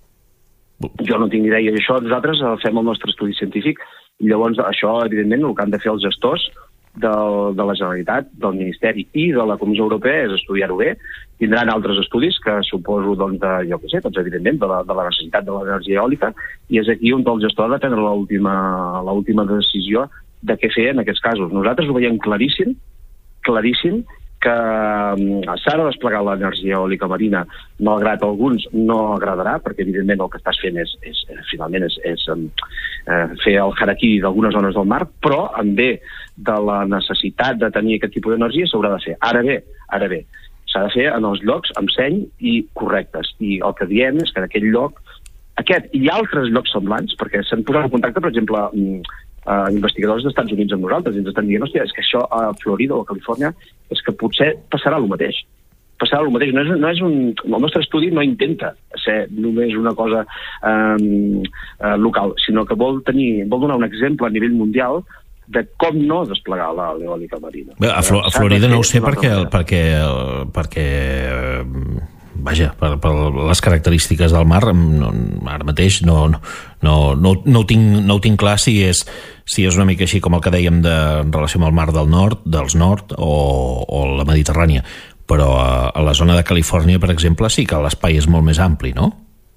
Jo no tinc idea d'això. Nosaltres fem el nostre estudi científic i llavors això, evidentment, el que han de fer els gestors del, de la Generalitat, del Ministeri i de la Comissió Europea és estudiar-ho bé. Tindran altres estudis que suposo, doncs, de, jo què sé, doncs, evidentment, de la, de la necessitat de l'energia eòlica, i és aquí on el gestor ha de prendre l'última l'última decisió de què fer en aquests casos. Nosaltres ho veiem claríssim, claríssim, que s'ha de desplegar l'energia eòlica marina, malgrat alguns no agradarà, perquè evidentment el que estàs fent és, és finalment és, és eh, fer el harakiri d'algunes zones del mar, però en bé de la necessitat de tenir aquest tipus d'energia s'haurà de fer. Ara bé, ara bé, s'ha de fer en els llocs amb seny i correctes, i el que diem és que en aquell lloc, aquest i altres llocs semblants, perquè s'han posat en contacte, per exemple, Uh, investigadors dels Estats Units amb nosaltres, i ens estan dient, hòstia, és que això a Florida o a Califòrnia és que potser passarà el mateix. Passarà el mateix. No és, no és un, el nostre estudi no intenta ser només una cosa um, uh, local, sinó que vol tenir, vol donar un exemple a nivell mundial de com no desplegar l'eòlica marina. Bé, a, Flo a Florida no ho sé perquè, perquè, perquè vaja, per, per les característiques del mar, no, ara mateix no, no, no, no, no, ho tinc, no ho tinc clar si és, si és una mica així com el que dèiem de, en relació amb el mar del nord, dels nord o, o la Mediterrània, però a, a la zona de Califòrnia, per exemple, sí que l'espai és molt més ampli, no?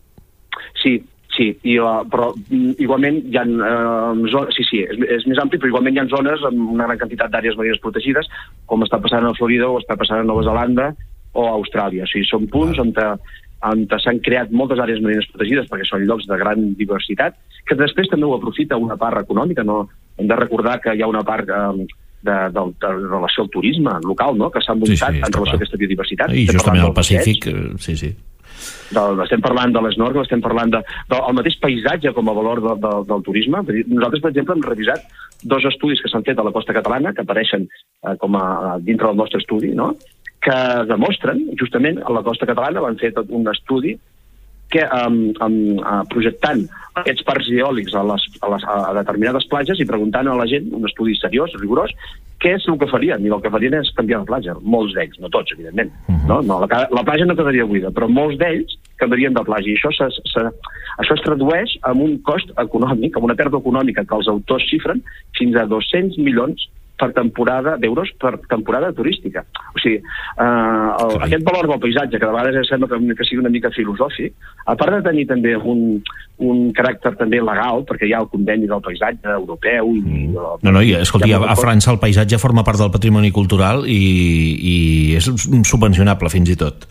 Sí, sí, i, uh, però igualment hi ha uh, zones, sí, sí, és, és més ampli, però igualment hi ha zones amb una gran quantitat d'àrees marines protegides, com està passant a Florida o està passant a Nova Zelanda o a Austràlia. O sigui, són punts on, on s'han creat moltes àrees marines protegides perquè són llocs de gran diversitat, que després també ho aprofita una part econòmica. No? Hem de recordar que hi ha una part eh, de, de, de relació al turisme local, no? Que s'ha muntat sí, sí, en relació a aquesta biodiversitat. I estem justament al Pacífic, Pacífic, sí, sí. Del, estem parlant de l'snorkel, estem parlant de, del de, mateix paisatge com a valor de, de, del turisme. Nosaltres, per exemple, hem revisat dos estudis que s'han fet a la costa catalana, que apareixen eh, com a, dintre del nostre estudi, no? Que demostren, justament, a la costa catalana van fer tot un estudi que, um, um, uh, projectant aquests parcs eòlics a, les, a, les, a determinades platges i preguntant a la gent, un estudi seriós, rigorós, què és el que farien? I el que farien és canviar de platja. Molts d'ells, no tots, evidentment. Uh-huh. no? No, la, la platja no quedaria buida, però molts d'ells canviarien de platja. I això, se, se, això es tradueix en un cost econòmic, en una pèrdua econòmica que els autors xifren fins a dos-cents milions per temporada d'euros per temporada turística. O sigui, eh, el, aquest valor del paisatge, que de vegades sembla que, que sigui una mica filosòfic, a part de tenir també un, un caràcter també legal, perquè hi ha el conveni del paisatge europeu i... No, no, i, escolti, a, a França el paisatge forma part del patrimoni cultural i, i és subvencionable fins i tot.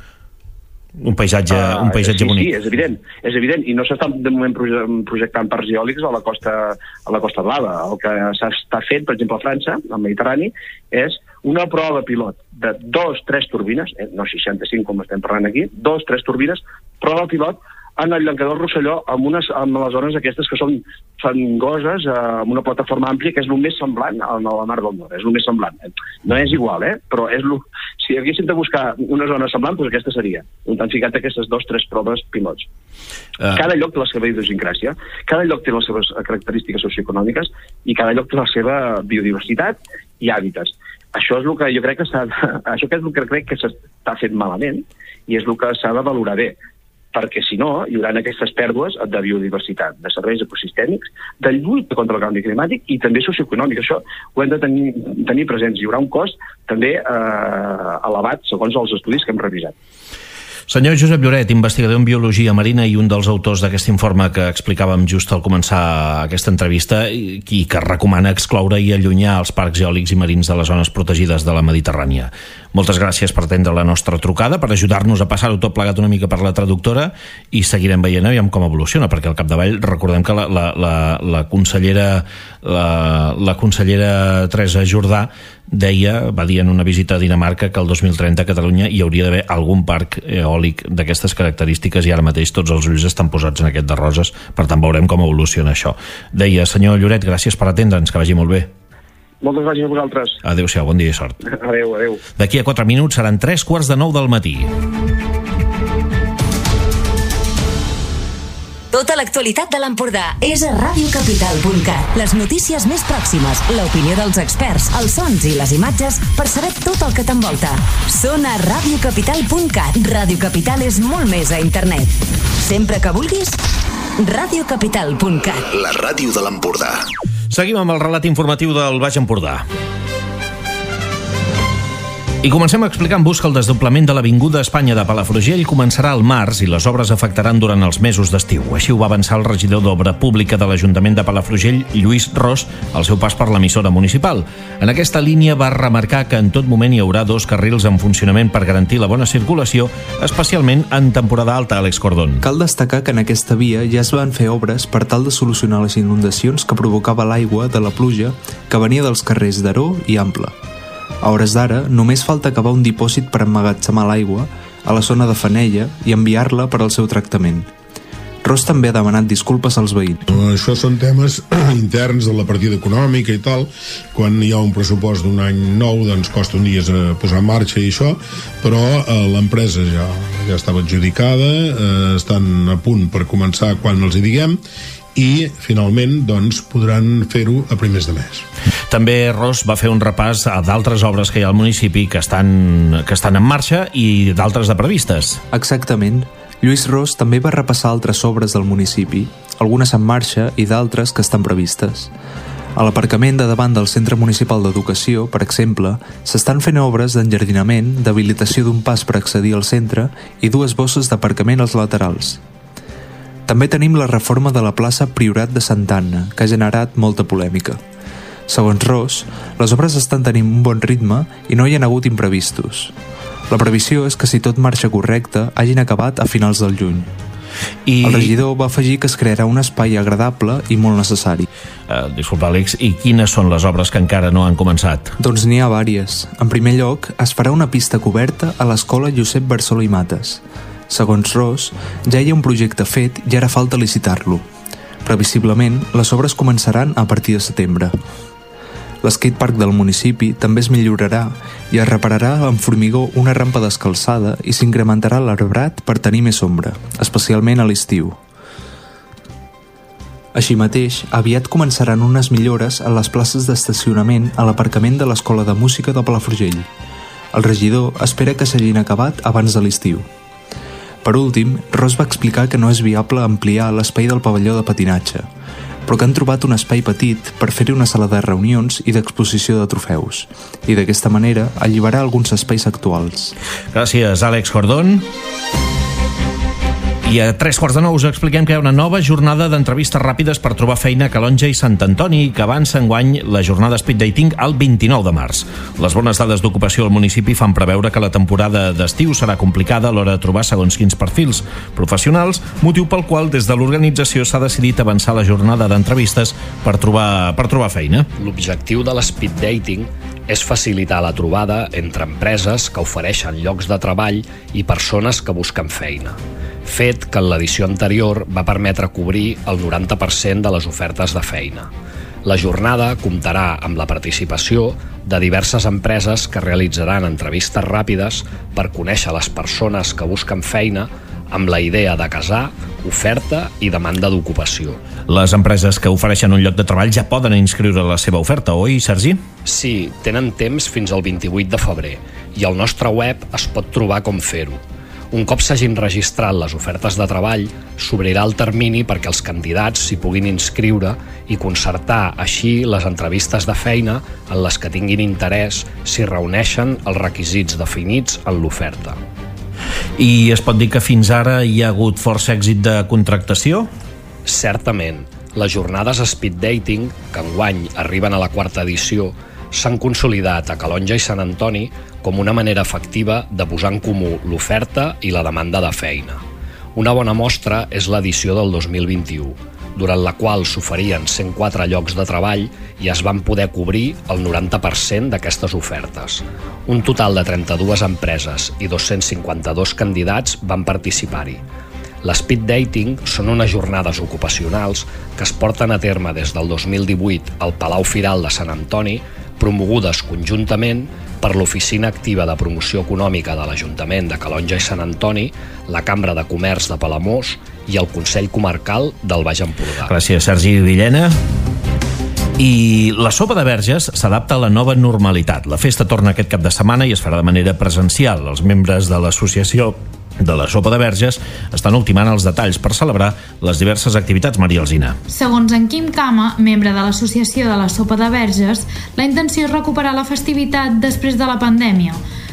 Un paisatge, uh, un paisatge sí, bonic. Sí, és evident, és evident, i no s'estan de moment projectant parcs eòlics a la costa, a la Costa Blava. El que s'està fent, per exemple, a França, al Mediterrani, és una prova pilot de dos, tres turbines, eh, no seixanta-cinc com estem parlant aquí, dos, tres turbines, prova pilot en el Llanquador Rosselló, amb, unes, amb les zones aquestes que són fangoses, eh, amb una plataforma àmplia, que és el més semblant a la Mar del Nord, és el més semblant. No és igual, eh? Però és lo... si haguéssim de buscar una zona semblant, doncs aquesta seria, on han ficat aquestes dos, tres proves pilots. Uh. Cada lloc té la seva idiosincràsia, cada lloc té les seves característiques socioeconòmiques i cada lloc té la seva biodiversitat i hàbitats. Això és el que jo crec que s'ha això és el que crec que s'està fent malament i és el que s'ha de valorar bé, perquè si no hi haurà aquestes pèrdues de biodiversitat, de serveis ecosistèmics, de lluita contra el canvi climàtic i també socioeconòmic. Això ho hem de tenir, tenir presents. Hi haurà un cost també eh, elevat segons els estudis que hem revisat. Senyor Josep Lloret, investigador en biologia marina i un dels autors d'aquest informe que explicàvem just al començar aquesta entrevista i que recomana excloure i allunyar els parcs eòlics i marins de les zones protegides de la Mediterrània. Moltes gràcies per atendre la nostra trucada, per ajudar-nos a passar-ho tot plegat una mica per la traductora i seguirem veient aviam com evoluciona, perquè al capdavall recordem que la, la, la, la consellera la, la consellera Teresa Jordà deia, va dir en una visita a Dinamarca que el dos mil trenta a Catalunya hi hauria d'haver algun parc eòlic d'aquestes característiques i ara mateix tots els ulls estan posats en aquest de Roses, per tant veurem com evoluciona això. Deia, senyor Lloret, gràcies per atendre'ns, que vagi molt bé. Moltes gràcies a vosaltres. Adéu-siau, bon dia i sort. Adéu, adéu. D'aquí a quatre minuts seran tres quarts de nou del matí. Tota l'actualitat de l'Empordà és a ràdio capital punt cat. Les notícies més pròximes, l'opinió dels experts, els sons i les imatges per saber tot el que t'envolta. Són a ràdio capital punt cat. Ràdio Capital és molt més a internet. Sempre que vulguis, ràdio capital punt cat. La ràdio de l'Empordà. Seguim amb el relat informatiu del Baix Empordà. I comencem explicant-vos que el desdoblament de l'Avinguda Espanya de Palafrugell començarà al març i les obres afectaran durant els mesos d'estiu. Així ho va avançar el regidor d'Obra Pública de l'Ajuntament de Palafrugell, Lluís Ros, al seu pas per l'emissora municipal. En aquesta línia va remarcar que en tot moment hi haurà dos carrils en funcionament per garantir la bona circulació, especialment en temporada alta, Àlex Cordón. Cal destacar que en aquesta via ja es van fer obres per tal de solucionar les inundacions que provocava l'aigua de la pluja que venia dels carrers d'Aró i Ample. A hores d'ara, només falta acabar un dipòsit per emmagatzemar l'aigua a la zona de Fenella i enviar-la per al seu tractament. Ros també ha demanat disculpes als veïns. Això són temes interns de la partida econòmica i tal. Quan hi ha un pressupost d'un any nou, doncs costa un dia posar en marxa i això, però eh, l'empresa ja, ja estava adjudicada, eh, estan a punt per començar quan els hi diguem, i finalment doncs, podran fer-ho a primers de mes. També Ros va fer un repàs a d'altres obres que hi ha al municipi que estan, que estan en marxa i d'altres de previstes. Exactament. Lluís Ros també va repassar altres obres del municipi, algunes en marxa i d'altres que estan previstes. A l'aparcament de davant del Centre Municipal d'Educació, per exemple, s'estan fent obres d'enjardinament, d'habilitació d'un pas per accedir al centre i dues bosses d'aparcament als laterals. També tenim la reforma de la plaça Priorat de Santa Anna, que ha generat molta polèmica. Segons Ros, les obres estan tenint un bon ritme i no hi ha hagut imprevistos. La previsió és que si tot marxa correcte, hagin acabat a finals del juny. I... El regidor va afegir que es crearà un espai agradable i molt necessari. Uh, disculpa, Àlex, i quines són les obres que encara no han començat? Doncs n'hi ha vàries. En primer lloc, es farà una pista coberta a l'escola Josep Barceló i Mates. Segons Ros, ja hi ha un projecte fet i ara falta licitar-lo. Previsiblement, les obres començaran a partir de setembre. L'escatepark del municipi també es millorarà i es repararà amb formigó una rampa descalçada i s'incrementarà l'arbrat per tenir més ombra, especialment a l'estiu. Així mateix, aviat començaran unes millores a les places d'estacionament a l'aparcament de l'Escola de Música de Palafrugell. El regidor espera que s'hagin acabat abans de l'estiu. Per últim, Ros va explicar que no és viable ampliar l'espai del pavelló de patinatge, però que han trobat un espai petit per fer-hi una sala de reunions i d'exposició de trofeus, i d'aquesta manera alliberar alguns espais actuals. Gràcies, Àlex Cordón. I a tres quarts de nou us expliquem que hi ha una nova jornada d'entrevistes ràpides per trobar feina a Calonge i Sant Antoni, que avança enguany la jornada Speed Dating el vint-i-nou de març. Les bones dades d'ocupació al municipi fan preveure que la temporada d'estiu serà complicada a l'hora de trobar segons quins perfils professionals, motiu pel qual des de l'organització s'ha decidit avançar la jornada d'entrevistes per trobar, per trobar feina. L'objectiu de l'Speed Dating és facilitar la trobada entre empreses que ofereixen llocs de treball i persones que busquen feina. Fet que en l'edició anterior va permetre cobrir el noranta per cent de les ofertes de feina. La jornada comptarà amb la participació de diverses empreses que realitzaran entrevistes ràpides per conèixer les persones que busquen feina amb la idea de casar, oferta i demanda d'ocupació. Les empreses que ofereixen un lloc de treball ja poden inscriure la seva oferta, oi, Sergi? Sí, tenen temps fins al vint-i-vuit de febrer i al nostre web es pot trobar com fer-ho. Un cop s'hagin registrat les ofertes de treball, s'obrirà el termini perquè els candidats s'hi puguin inscriure i concertar així les entrevistes de feina en les que tinguin interès si reuneixen els requisits definits en l'oferta. I es pot dir que fins ara hi ha hagut força èxit de contractació? Certament. Les jornades Speed Dating, que enguany arriben a la quarta edició, s'han consolidat a Calonge i Sant Antoni com una manera efectiva de posar en comú l'oferta i la demanda de feina. Una bona mostra és l'edició del dos mil vint-i-u, durant la qual s'oferien cent quatre llocs de treball i es van poder cobrir el noranta per cent d'aquestes ofertes. Un total de trenta-dues empreses i dos-cents cinquanta-dos candidats van participar-hi. L'Speed Dating són unes jornades ocupacionals que es porten a terme des del dos mil divuit al Palau Firal de Sant Antoni, promogudes conjuntament per l'Oficina Activa de Promoció Econòmica de l'Ajuntament de Calonge i Sant Antoni, la Cambra de Comerç de Palamós i el Consell Comarcal del Baix Empordà. Gràcies, Sergi Villena. I la Sopa de Verges s'adapta a la nova normalitat. La festa torna aquest cap de setmana i es farà de manera presencial. Els membres de l'associació de la Sopa de Verges estan ultimant els detalls per celebrar les diverses activitats. Maria Alsina. Segons en Quim Cama, membre de l'associació de la Sopa de Verges, la intenció és recuperar la festivitat després de la pandèmia.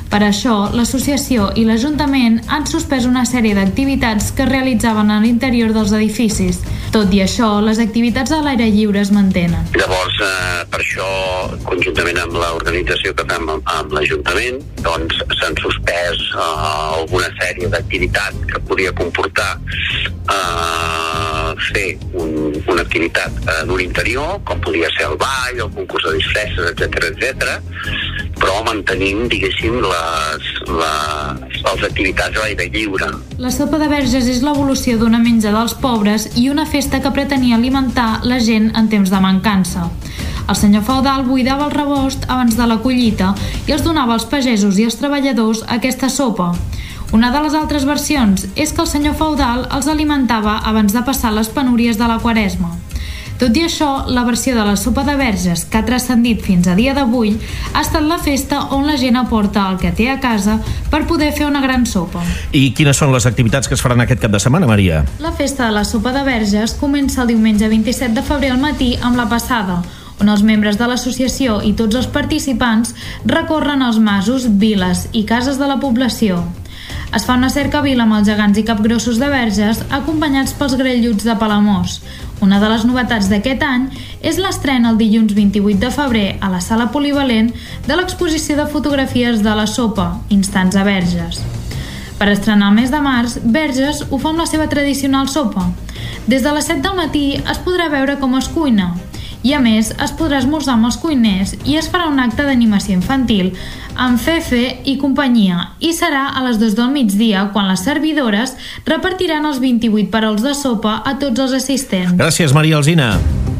Per això, l'associació i l'Ajuntament han suspès una sèrie d'activitats que es realitzaven a l'interior dels edificis. Tot i això, les activitats a l'aire lliure es mantenen. Llavors, eh, per això, conjuntament amb l'organització que fem amb, amb l'Ajuntament, doncs s'han suspès eh, alguna sèrie d'activitats que podia comportar eh, fer un, una activitat en un interior, com podia ser el ball, el concurs de disfresses, etcètera, etcètera, però mantenint, diguéssim, les, les, les activitats a l'aire lliure. La sopa de Verges és l'evolució d'una menja dels pobres i una festa que pretenia alimentar la gent en temps de mancança. El senyor feudal buidava el rebost abans de la collita i els donava als pagesos i als treballadors aquesta sopa. Una de les altres versions és que el senyor feudal els alimentava abans de passar les penúries de la Quaresma. Tot i això, la versió de la sopa de Verges, que ha transcendit fins a dia d'avui, ha estat la festa on la gent aporta el que té a casa per poder fer una gran sopa. I quines són les activitats que es faran aquest cap de setmana, Maria? La festa de la sopa de Verges comença el diumenge vint-i-set de febrer al matí amb la passada, on els membres de l'associació i tots els participants recorren els masos, viles i cases de la població. Es fa una cercavila amb els gegants i capgrossos de Verges, acompanyats pels grelluts de Palamós. Una de les novetats d'aquest any és l'estrena el dilluns vint-i-vuit de febrer a la sala polivalent de l'exposició de fotografies de la sopa, Instants a Verges. Per estrenar el mes de març, Verges ho fa amb la seva tradicional sopa. Des de les set del matí es podrà veure com es cuina. I a més, es podrà esmorzar amb els cuiners i es farà un acte d'animació infantil amb Fefe i companyia, i serà a les dues del migdia quan les servidores repartiran els vint-i-vuit perols de sopa a tots els assistents. Gràcies, Maria Alsina.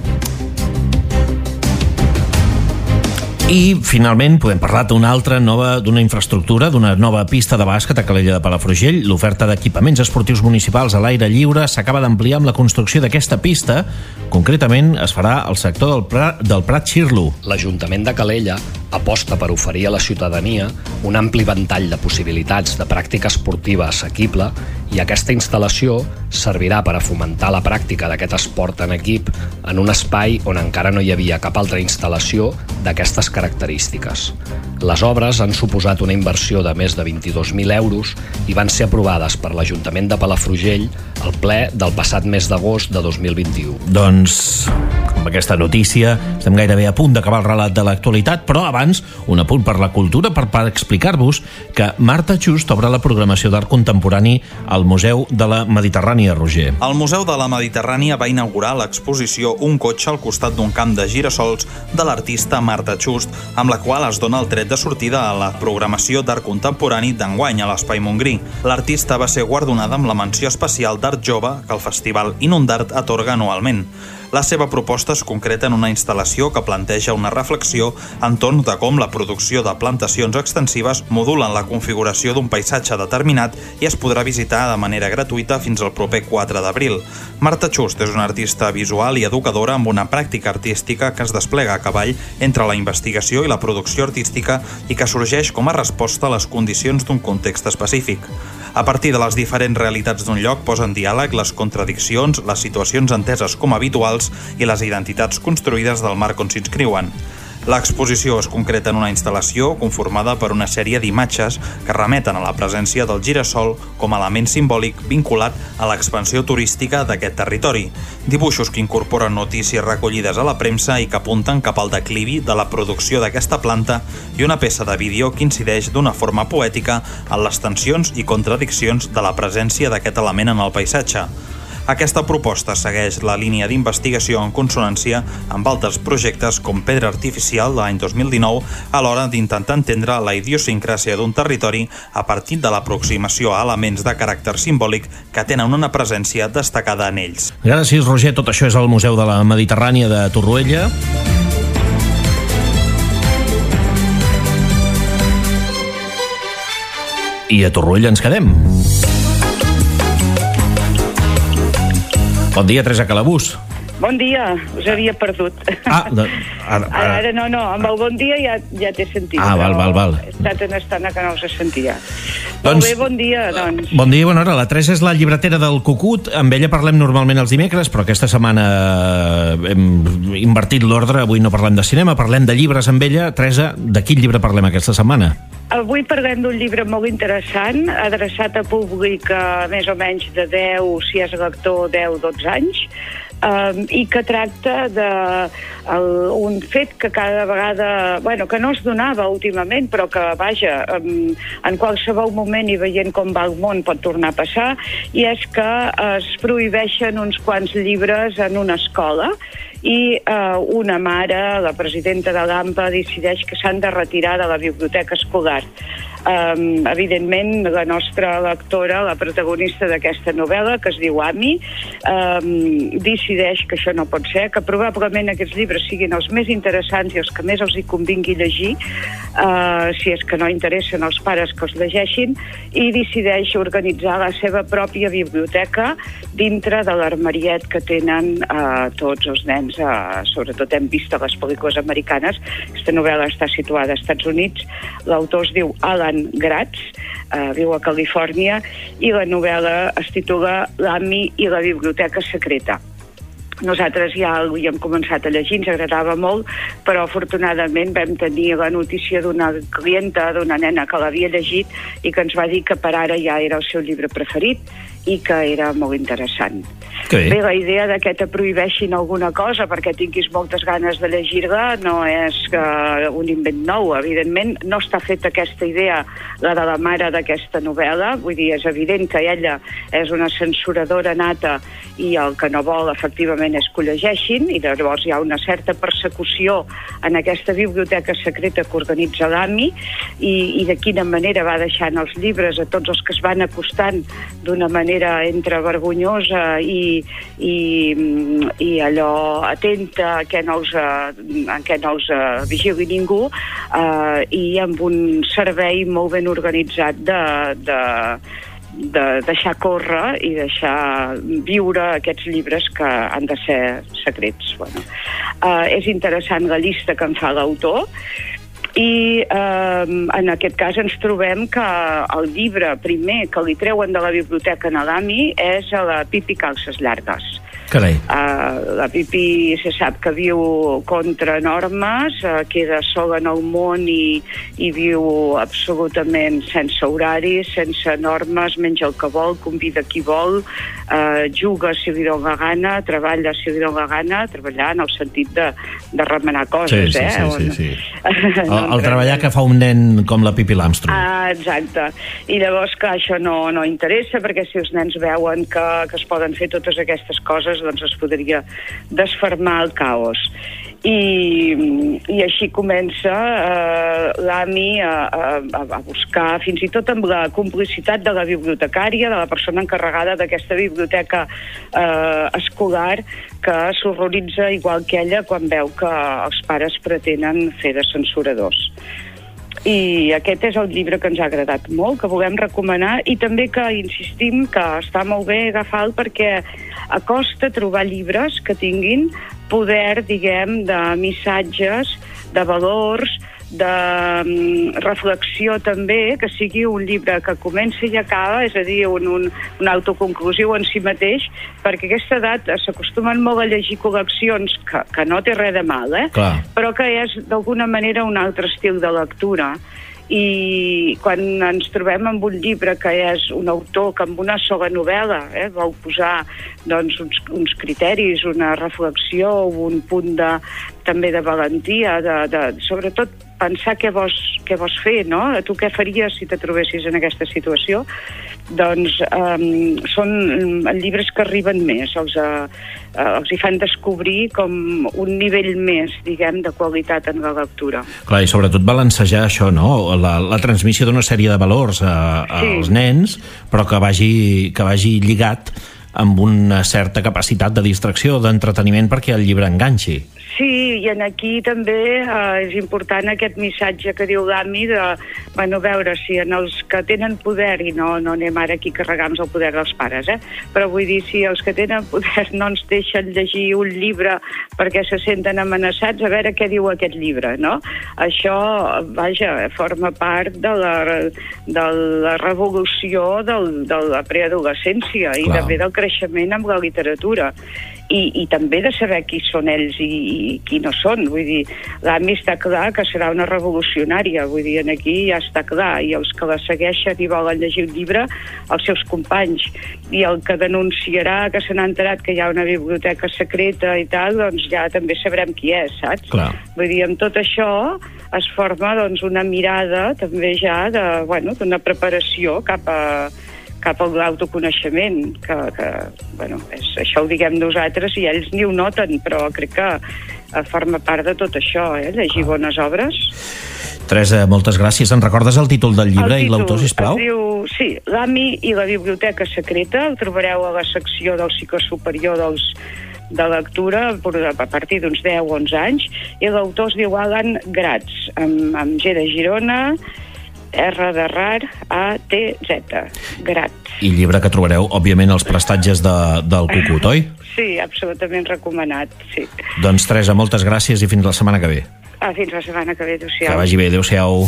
I, finalment, podem parlar d'una altra nova, d'una infraestructura, d'una nova pista de bàsquet a Calella de Palafrugell. L'oferta d'equipaments esportius municipals a l'aire lliure s'acaba d'ampliar amb la construcció d'aquesta pista. Concretament, es farà al sector del Prat, del Prat Xirlo. L'Ajuntament de Calella aposta per oferir a la ciutadania un ampli ventall de possibilitats de pràctica esportiva assequible, i aquesta instal·lació servirà per a fomentar la pràctica d'aquest esport en equip en un espai on encara no hi havia cap altra instal·lació d'aquestes característiques. Les obres han suposat una inversió de més de vint-i-dos mil euros i van ser aprovades per l'Ajuntament de Palafrugell al ple del passat mes d'agost de dos mil vint-i-u. Doncs, amb aquesta notícia, estem gairebé a punt d'acabar el relat de l'actualitat, però abans, un apunt per la cultura per, per explicar-vos que Marta Just obre la programació d'art contemporani al Museu de la Mediterrània, Roger. El Museu de la Mediterrània va inaugurar l'exposició Un cotxe al costat d'un camp de girassols de l'artista Marta Just, amb la qual es dona el tret de sortida a la programació d'art contemporani d'enguany a l'Espai Montgrí. L'artista va ser guardonada amb la menció especial d'art jove que el Festival Inundart atorga anualment. La seva proposta es concreta en una instal·lació que planteja una reflexió entorn de com la producció de plantacions extensives modulen la configuració d'un paisatge determinat i es podrà visitar de manera gratuïta fins al proper quatre d'abril. Marta Just és una artista visual i educadora amb una pràctica artística que es desplega a cavall entre la investigació i la producció artística i que sorgeix com a resposta a les condicions d'un context específic. A partir de les diferents realitats d'un lloc posa en diàleg les contradiccions, les situacions enteses com habituals i les identitats construïdes del marc on s'inscriuen. L'exposició es concreta en una instal·lació conformada per una sèrie d'imatges que remeten a la presència del girassol com a element simbòlic vinculat a l'expansió turística d'aquest territori. Dibuixos que incorporen notícies recollides a la premsa i que apunten cap al declivi de la producció d'aquesta planta, i una peça de vídeo que incideix d'una forma poètica en les tensions i contradiccions de la presència d'aquest element en el paisatge. Aquesta proposta segueix la línia d'investigació en consonància amb altres projectes com Pedra Artificial de l'any dos mil dinou, a l'hora d'intentar entendre la idiosincràsia d'un territori a partir de l'aproximació a elements de caràcter simbòlic que tenen una presència destacada en ells. Gràcies, Roger. Tot això és al Museu de la Mediterrània de Torroella. I a Torroella ens quedem. Bon dia, Teresa Calabús. Bon dia, us havia perdut. Ah, de, ara, ara, ara no, no, amb el bon dia ja, ja t'he sentit. Ah, val, val, val. He estat una estona que no us sentia. Doncs, Molt bé, bon dia, doncs. Bon dia, bona hora. La Teresa és la llibretera del Cucut. Amb ella parlem normalment els dimecres, però aquesta setmana hem invertit l'ordre. Avui no parlem de cinema, parlem de llibres amb ella. Teresa, de quin llibre parlem aquesta setmana? Avui parlem d'un llibre molt interessant, adreçat a públic a més o menys de deu, si és lector, deu dotze anys, Um, i que tracta de el, un fet que cada vegada, bueno, que no es donava últimament, però que, vaja, um, en qualsevol moment i veient com va el món pot tornar a passar, i és que es prohibeixen uns quants llibres en una escola i uh, una mare, la presidenta de l'AMPA, decideix que s'han de retirar de la biblioteca escolar. Um, evidentment, la nostra lectora, la protagonista d'aquesta novel·la, que es diu Amy, um, decideix que això no pot ser, que probablement aquests llibres siguin els més interessants i els que més els hi convingui llegir, uh, si és que no interessen als pares que els llegeixin, i decideix organitzar la seva pròpia biblioteca dintre de l'armariet que tenen uh, tots els nens. Uh, sobretot hem vist a les pel·lícules americanes. Aquesta novel·la està situada als Estats Units. L'autor es diu Alan Gratz, uh, viu a Califòrnia, i la novel·la es titula L'Amy i la biblioteca secreta. Nosaltres ja l'havíem començat a llegir, ens agradava molt, però afortunadament vam tenir la notícia d'una clienta, d'una nena que l'havia llegit i que ens va dir que per ara ja era el seu llibre preferit i que era molt interessant. Bé. Bé, la idea de que te prohibeixin alguna cosa perquè tinguis moltes ganes de llegir-la no és uh, un invent nou. Evidentment, no està feta aquesta idea, la de la mare d'aquesta novel·la. Vull dir, és evident que ella és una censuradora nata i el que no vol, efectivament, és que ho llegeixin, i llavors hi ha una certa persecució en aquesta biblioteca secreta que organitza l'Amy, i, i de quina manera va deixant els llibres a tots els que es van acostant d'una manera entre vergonyosa i, i, i allò atenta que no els, en què no els vigili ningú, eh, i amb un servei molt ben organitzat de, de, de deixar córrer i deixar viure aquests llibres que han de ser secrets. Bueno, eh, és interessant la llista que en fa l'autor, i eh, en aquest cas ens trobem que el llibre primer que li treuen de la biblioteca a l'Amy és a la Pipi Calces Llargues. Carai. Uh, la Pipi se sap que viu contra normes, uh, queda sola en el món i, i viu absolutament sense horaris, sense normes, menja el que vol, convida qui vol, uh, juga si li dona gana, treballa si li dona gana, treballar en el sentit de, de remenar coses, sí, sí, eh? Sí, On... sí, sí. el, el treballar que fa un nen com la Pipi Lamstrong. Ah, exacte. I llavors, clar, això no, no interessa, perquè si els nens veuen que, que es poden fer totes aquestes coses, doncs es podria desfermar el caos. I, i així comença eh, l'Amy a, a, a buscar, fins i tot amb la complicitat de la bibliotecària, de la persona encarregada d'aquesta biblioteca eh, escolar, que s'horroritza igual que ella quan veu que els pares pretenen fer de censuradors. I aquest és el llibre que ens ha agradat molt, que volem recomanar, i també que insistim que està molt bé agafar-lo perquè acosta trobar llibres que tinguin poder, diguem, de missatges, de valors, de um, reflexió també, que sigui un llibre que comença i acaba, és a dir, un, un, un autoconclusiu en si mateix, perquè a aquesta edat s'acostumen molt a llegir col·leccions, que, que no té res de mal, eh? Clar. Però que és d'alguna manera un altre estil de lectura. I quan ens trobem amb un llibre que és un autor que amb una sola novel·la eh, vol posar doncs, uns, uns criteris, una reflexió, un punt de, també de valentia, de, de, sobretot pensar què vols, què vols fer, no? Tu què faries si te trobessis en aquesta situació? Doncs um, són llibres que arriben més, els, uh, els hi fan descobrir com un nivell més, diguem, de qualitat en la lectura. Clar, i sobretot balancejar això, no? La, la transmissió d'una sèrie de valors a, als sí. nens, però que vagi, que vagi lligat amb una certa capacitat de distracció, d'entreteniment, perquè el llibre enganxi. Sí, i en aquí també eh, és important aquest missatge que diu l'Ami de, bueno, veure si en els que tenen poder, i no, no anem ara aquí carregant el poder dels pares, eh? Però vull dir, si els que tenen poder no ens deixen llegir un llibre perquè se senten amenaçats, a veure què diu aquest llibre, no? Això, vaja, forma part de la, de la revolució del, de la preadolescència i Clar. també del creixement amb la literatura. I, i també de saber qui són ells i, i qui no són. Vull dir, l'Ami està clar que serà una revolucionària, vull dir, aquí ja està clar, i els que la segueixen i volen llegir un llibre, els seus companys, i el que denunciarà que se n'ha enterat que hi ha una biblioteca secreta i tal, doncs ja també sabrem qui és, saps? Clar. Vull dir, amb tot això es forma doncs una mirada també ja de, bueno, d'una preparació cap a cap a l'autoconeixement, que, que bueno, és, això ho diguem nosaltres i ells ni ho noten, però crec que eh, forma part de tot això, eh? Llegir bones obres. Teresa, moltes gràcies. En recordes el títol del llibre el i l'autor, sisplau? Es diu, sí, l'Ami i la Biblioteca Secreta, el trobareu a la secció del cicle superior dels de lectura a partir d'uns deu o onze anys, i l'autor es diu Alan Gratz, amb, amb G de Girona, R de rar, A, T, Z, Grat. I llibre que trobareu, òbviament, als prestatges de, del Cucut, oi? Sí, absolutament recomanat, sí. Doncs, Teresa, moltes gràcies i fins la setmana que ve. Ah, fins la setmana que ve, adéu-siau. Que vagi bé, adéu-siau.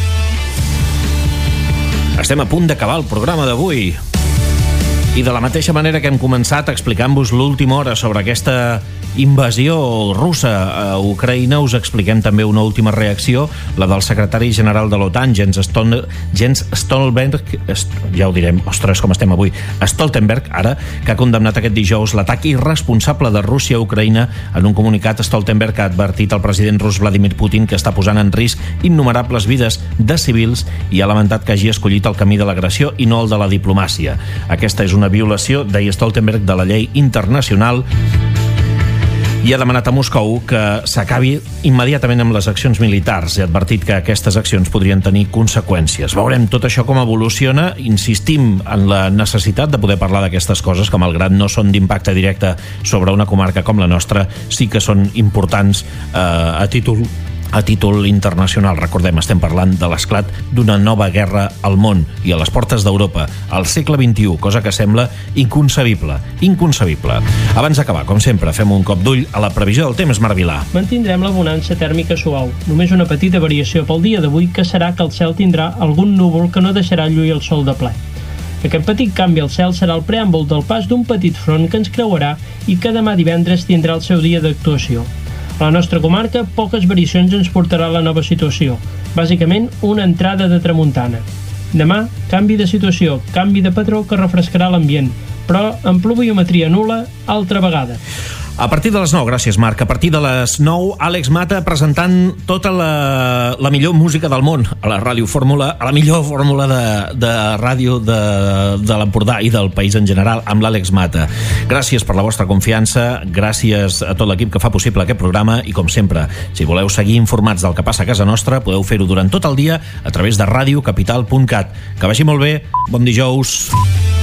Estem a punt d'acabar el programa d'avui. I de la mateixa manera que hem començat explicant-vos l'última hora sobre aquesta invasió russa a Ucraïna, us expliquem també una última reacció, la del secretari general de l'OTAN, Jens, Stol Jens Stoltenberg, ja ho direm, ostres, com estem avui, Stoltenberg, ara, que ha condemnat aquest dijous l'atac irresponsable de Rússia a Ucraïna. En un comunicat, Stoltenberg ha advertit al president rus Vladimir Putin que està posant en risc innumerables vides de civils i ha lamentat que hagi escollit el camí de l'agressió i no el de la diplomàcia. Aquesta és una violació, deia Stoltenberg, de la llei internacional, i ha demanat a Moscou que s'acabi immediatament amb les accions militars i ha advertit que aquestes accions podrien tenir conseqüències. Veurem tot això com evoluciona. Insistim en la necessitat de poder parlar d'aquestes coses que, malgrat no són d'impacte directe sobre una comarca com la nostra, sí que són importants eh, a títol a títol internacional. Recordem, estem parlant de l'esclat d'una nova guerra al món i a les portes d'Europa, al segle vint-i-u, cosa que sembla inconcebible, inconcebible. Abans d'acabar, com sempre, fem un cop d'ull a la previsió del temps, Marc Vilà. Mantindrem la bonança tèrmica suau, només una petita variació pel dia d'avui, que serà que el cel tindrà algun núvol que no deixarà lluir el sol de ple. Aquest petit canvi al cel serà el preàmbul del pas d'un petit front que ens creuarà i que demà divendres tindrà el seu dia d'actuació. A la nostra comarca, poques variacions ens portarà la nova situació, bàsicament una entrada de tramuntana. Demà, canvi de situació, canvi de patró que refrescarà l'ambient, però amb pluviometria nul·la altra vegada. A partir de les nou, gràcies Marc, a partir de les nou, Àlex Mata presentant tota la, la millor música del món a la Ràdio Fórmula, a la millor fórmula de, de ràdio de, de l'Empordà i del país en general, amb l'Àlex Mata. Gràcies per la vostra confiança, gràcies a tot l'equip que fa possible aquest programa i, com sempre, si voleu seguir informats del que passa a casa nostra, podeu fer-ho durant tot el dia a través de ràdio capital punt cat. Que vagi molt bé, bon dijous.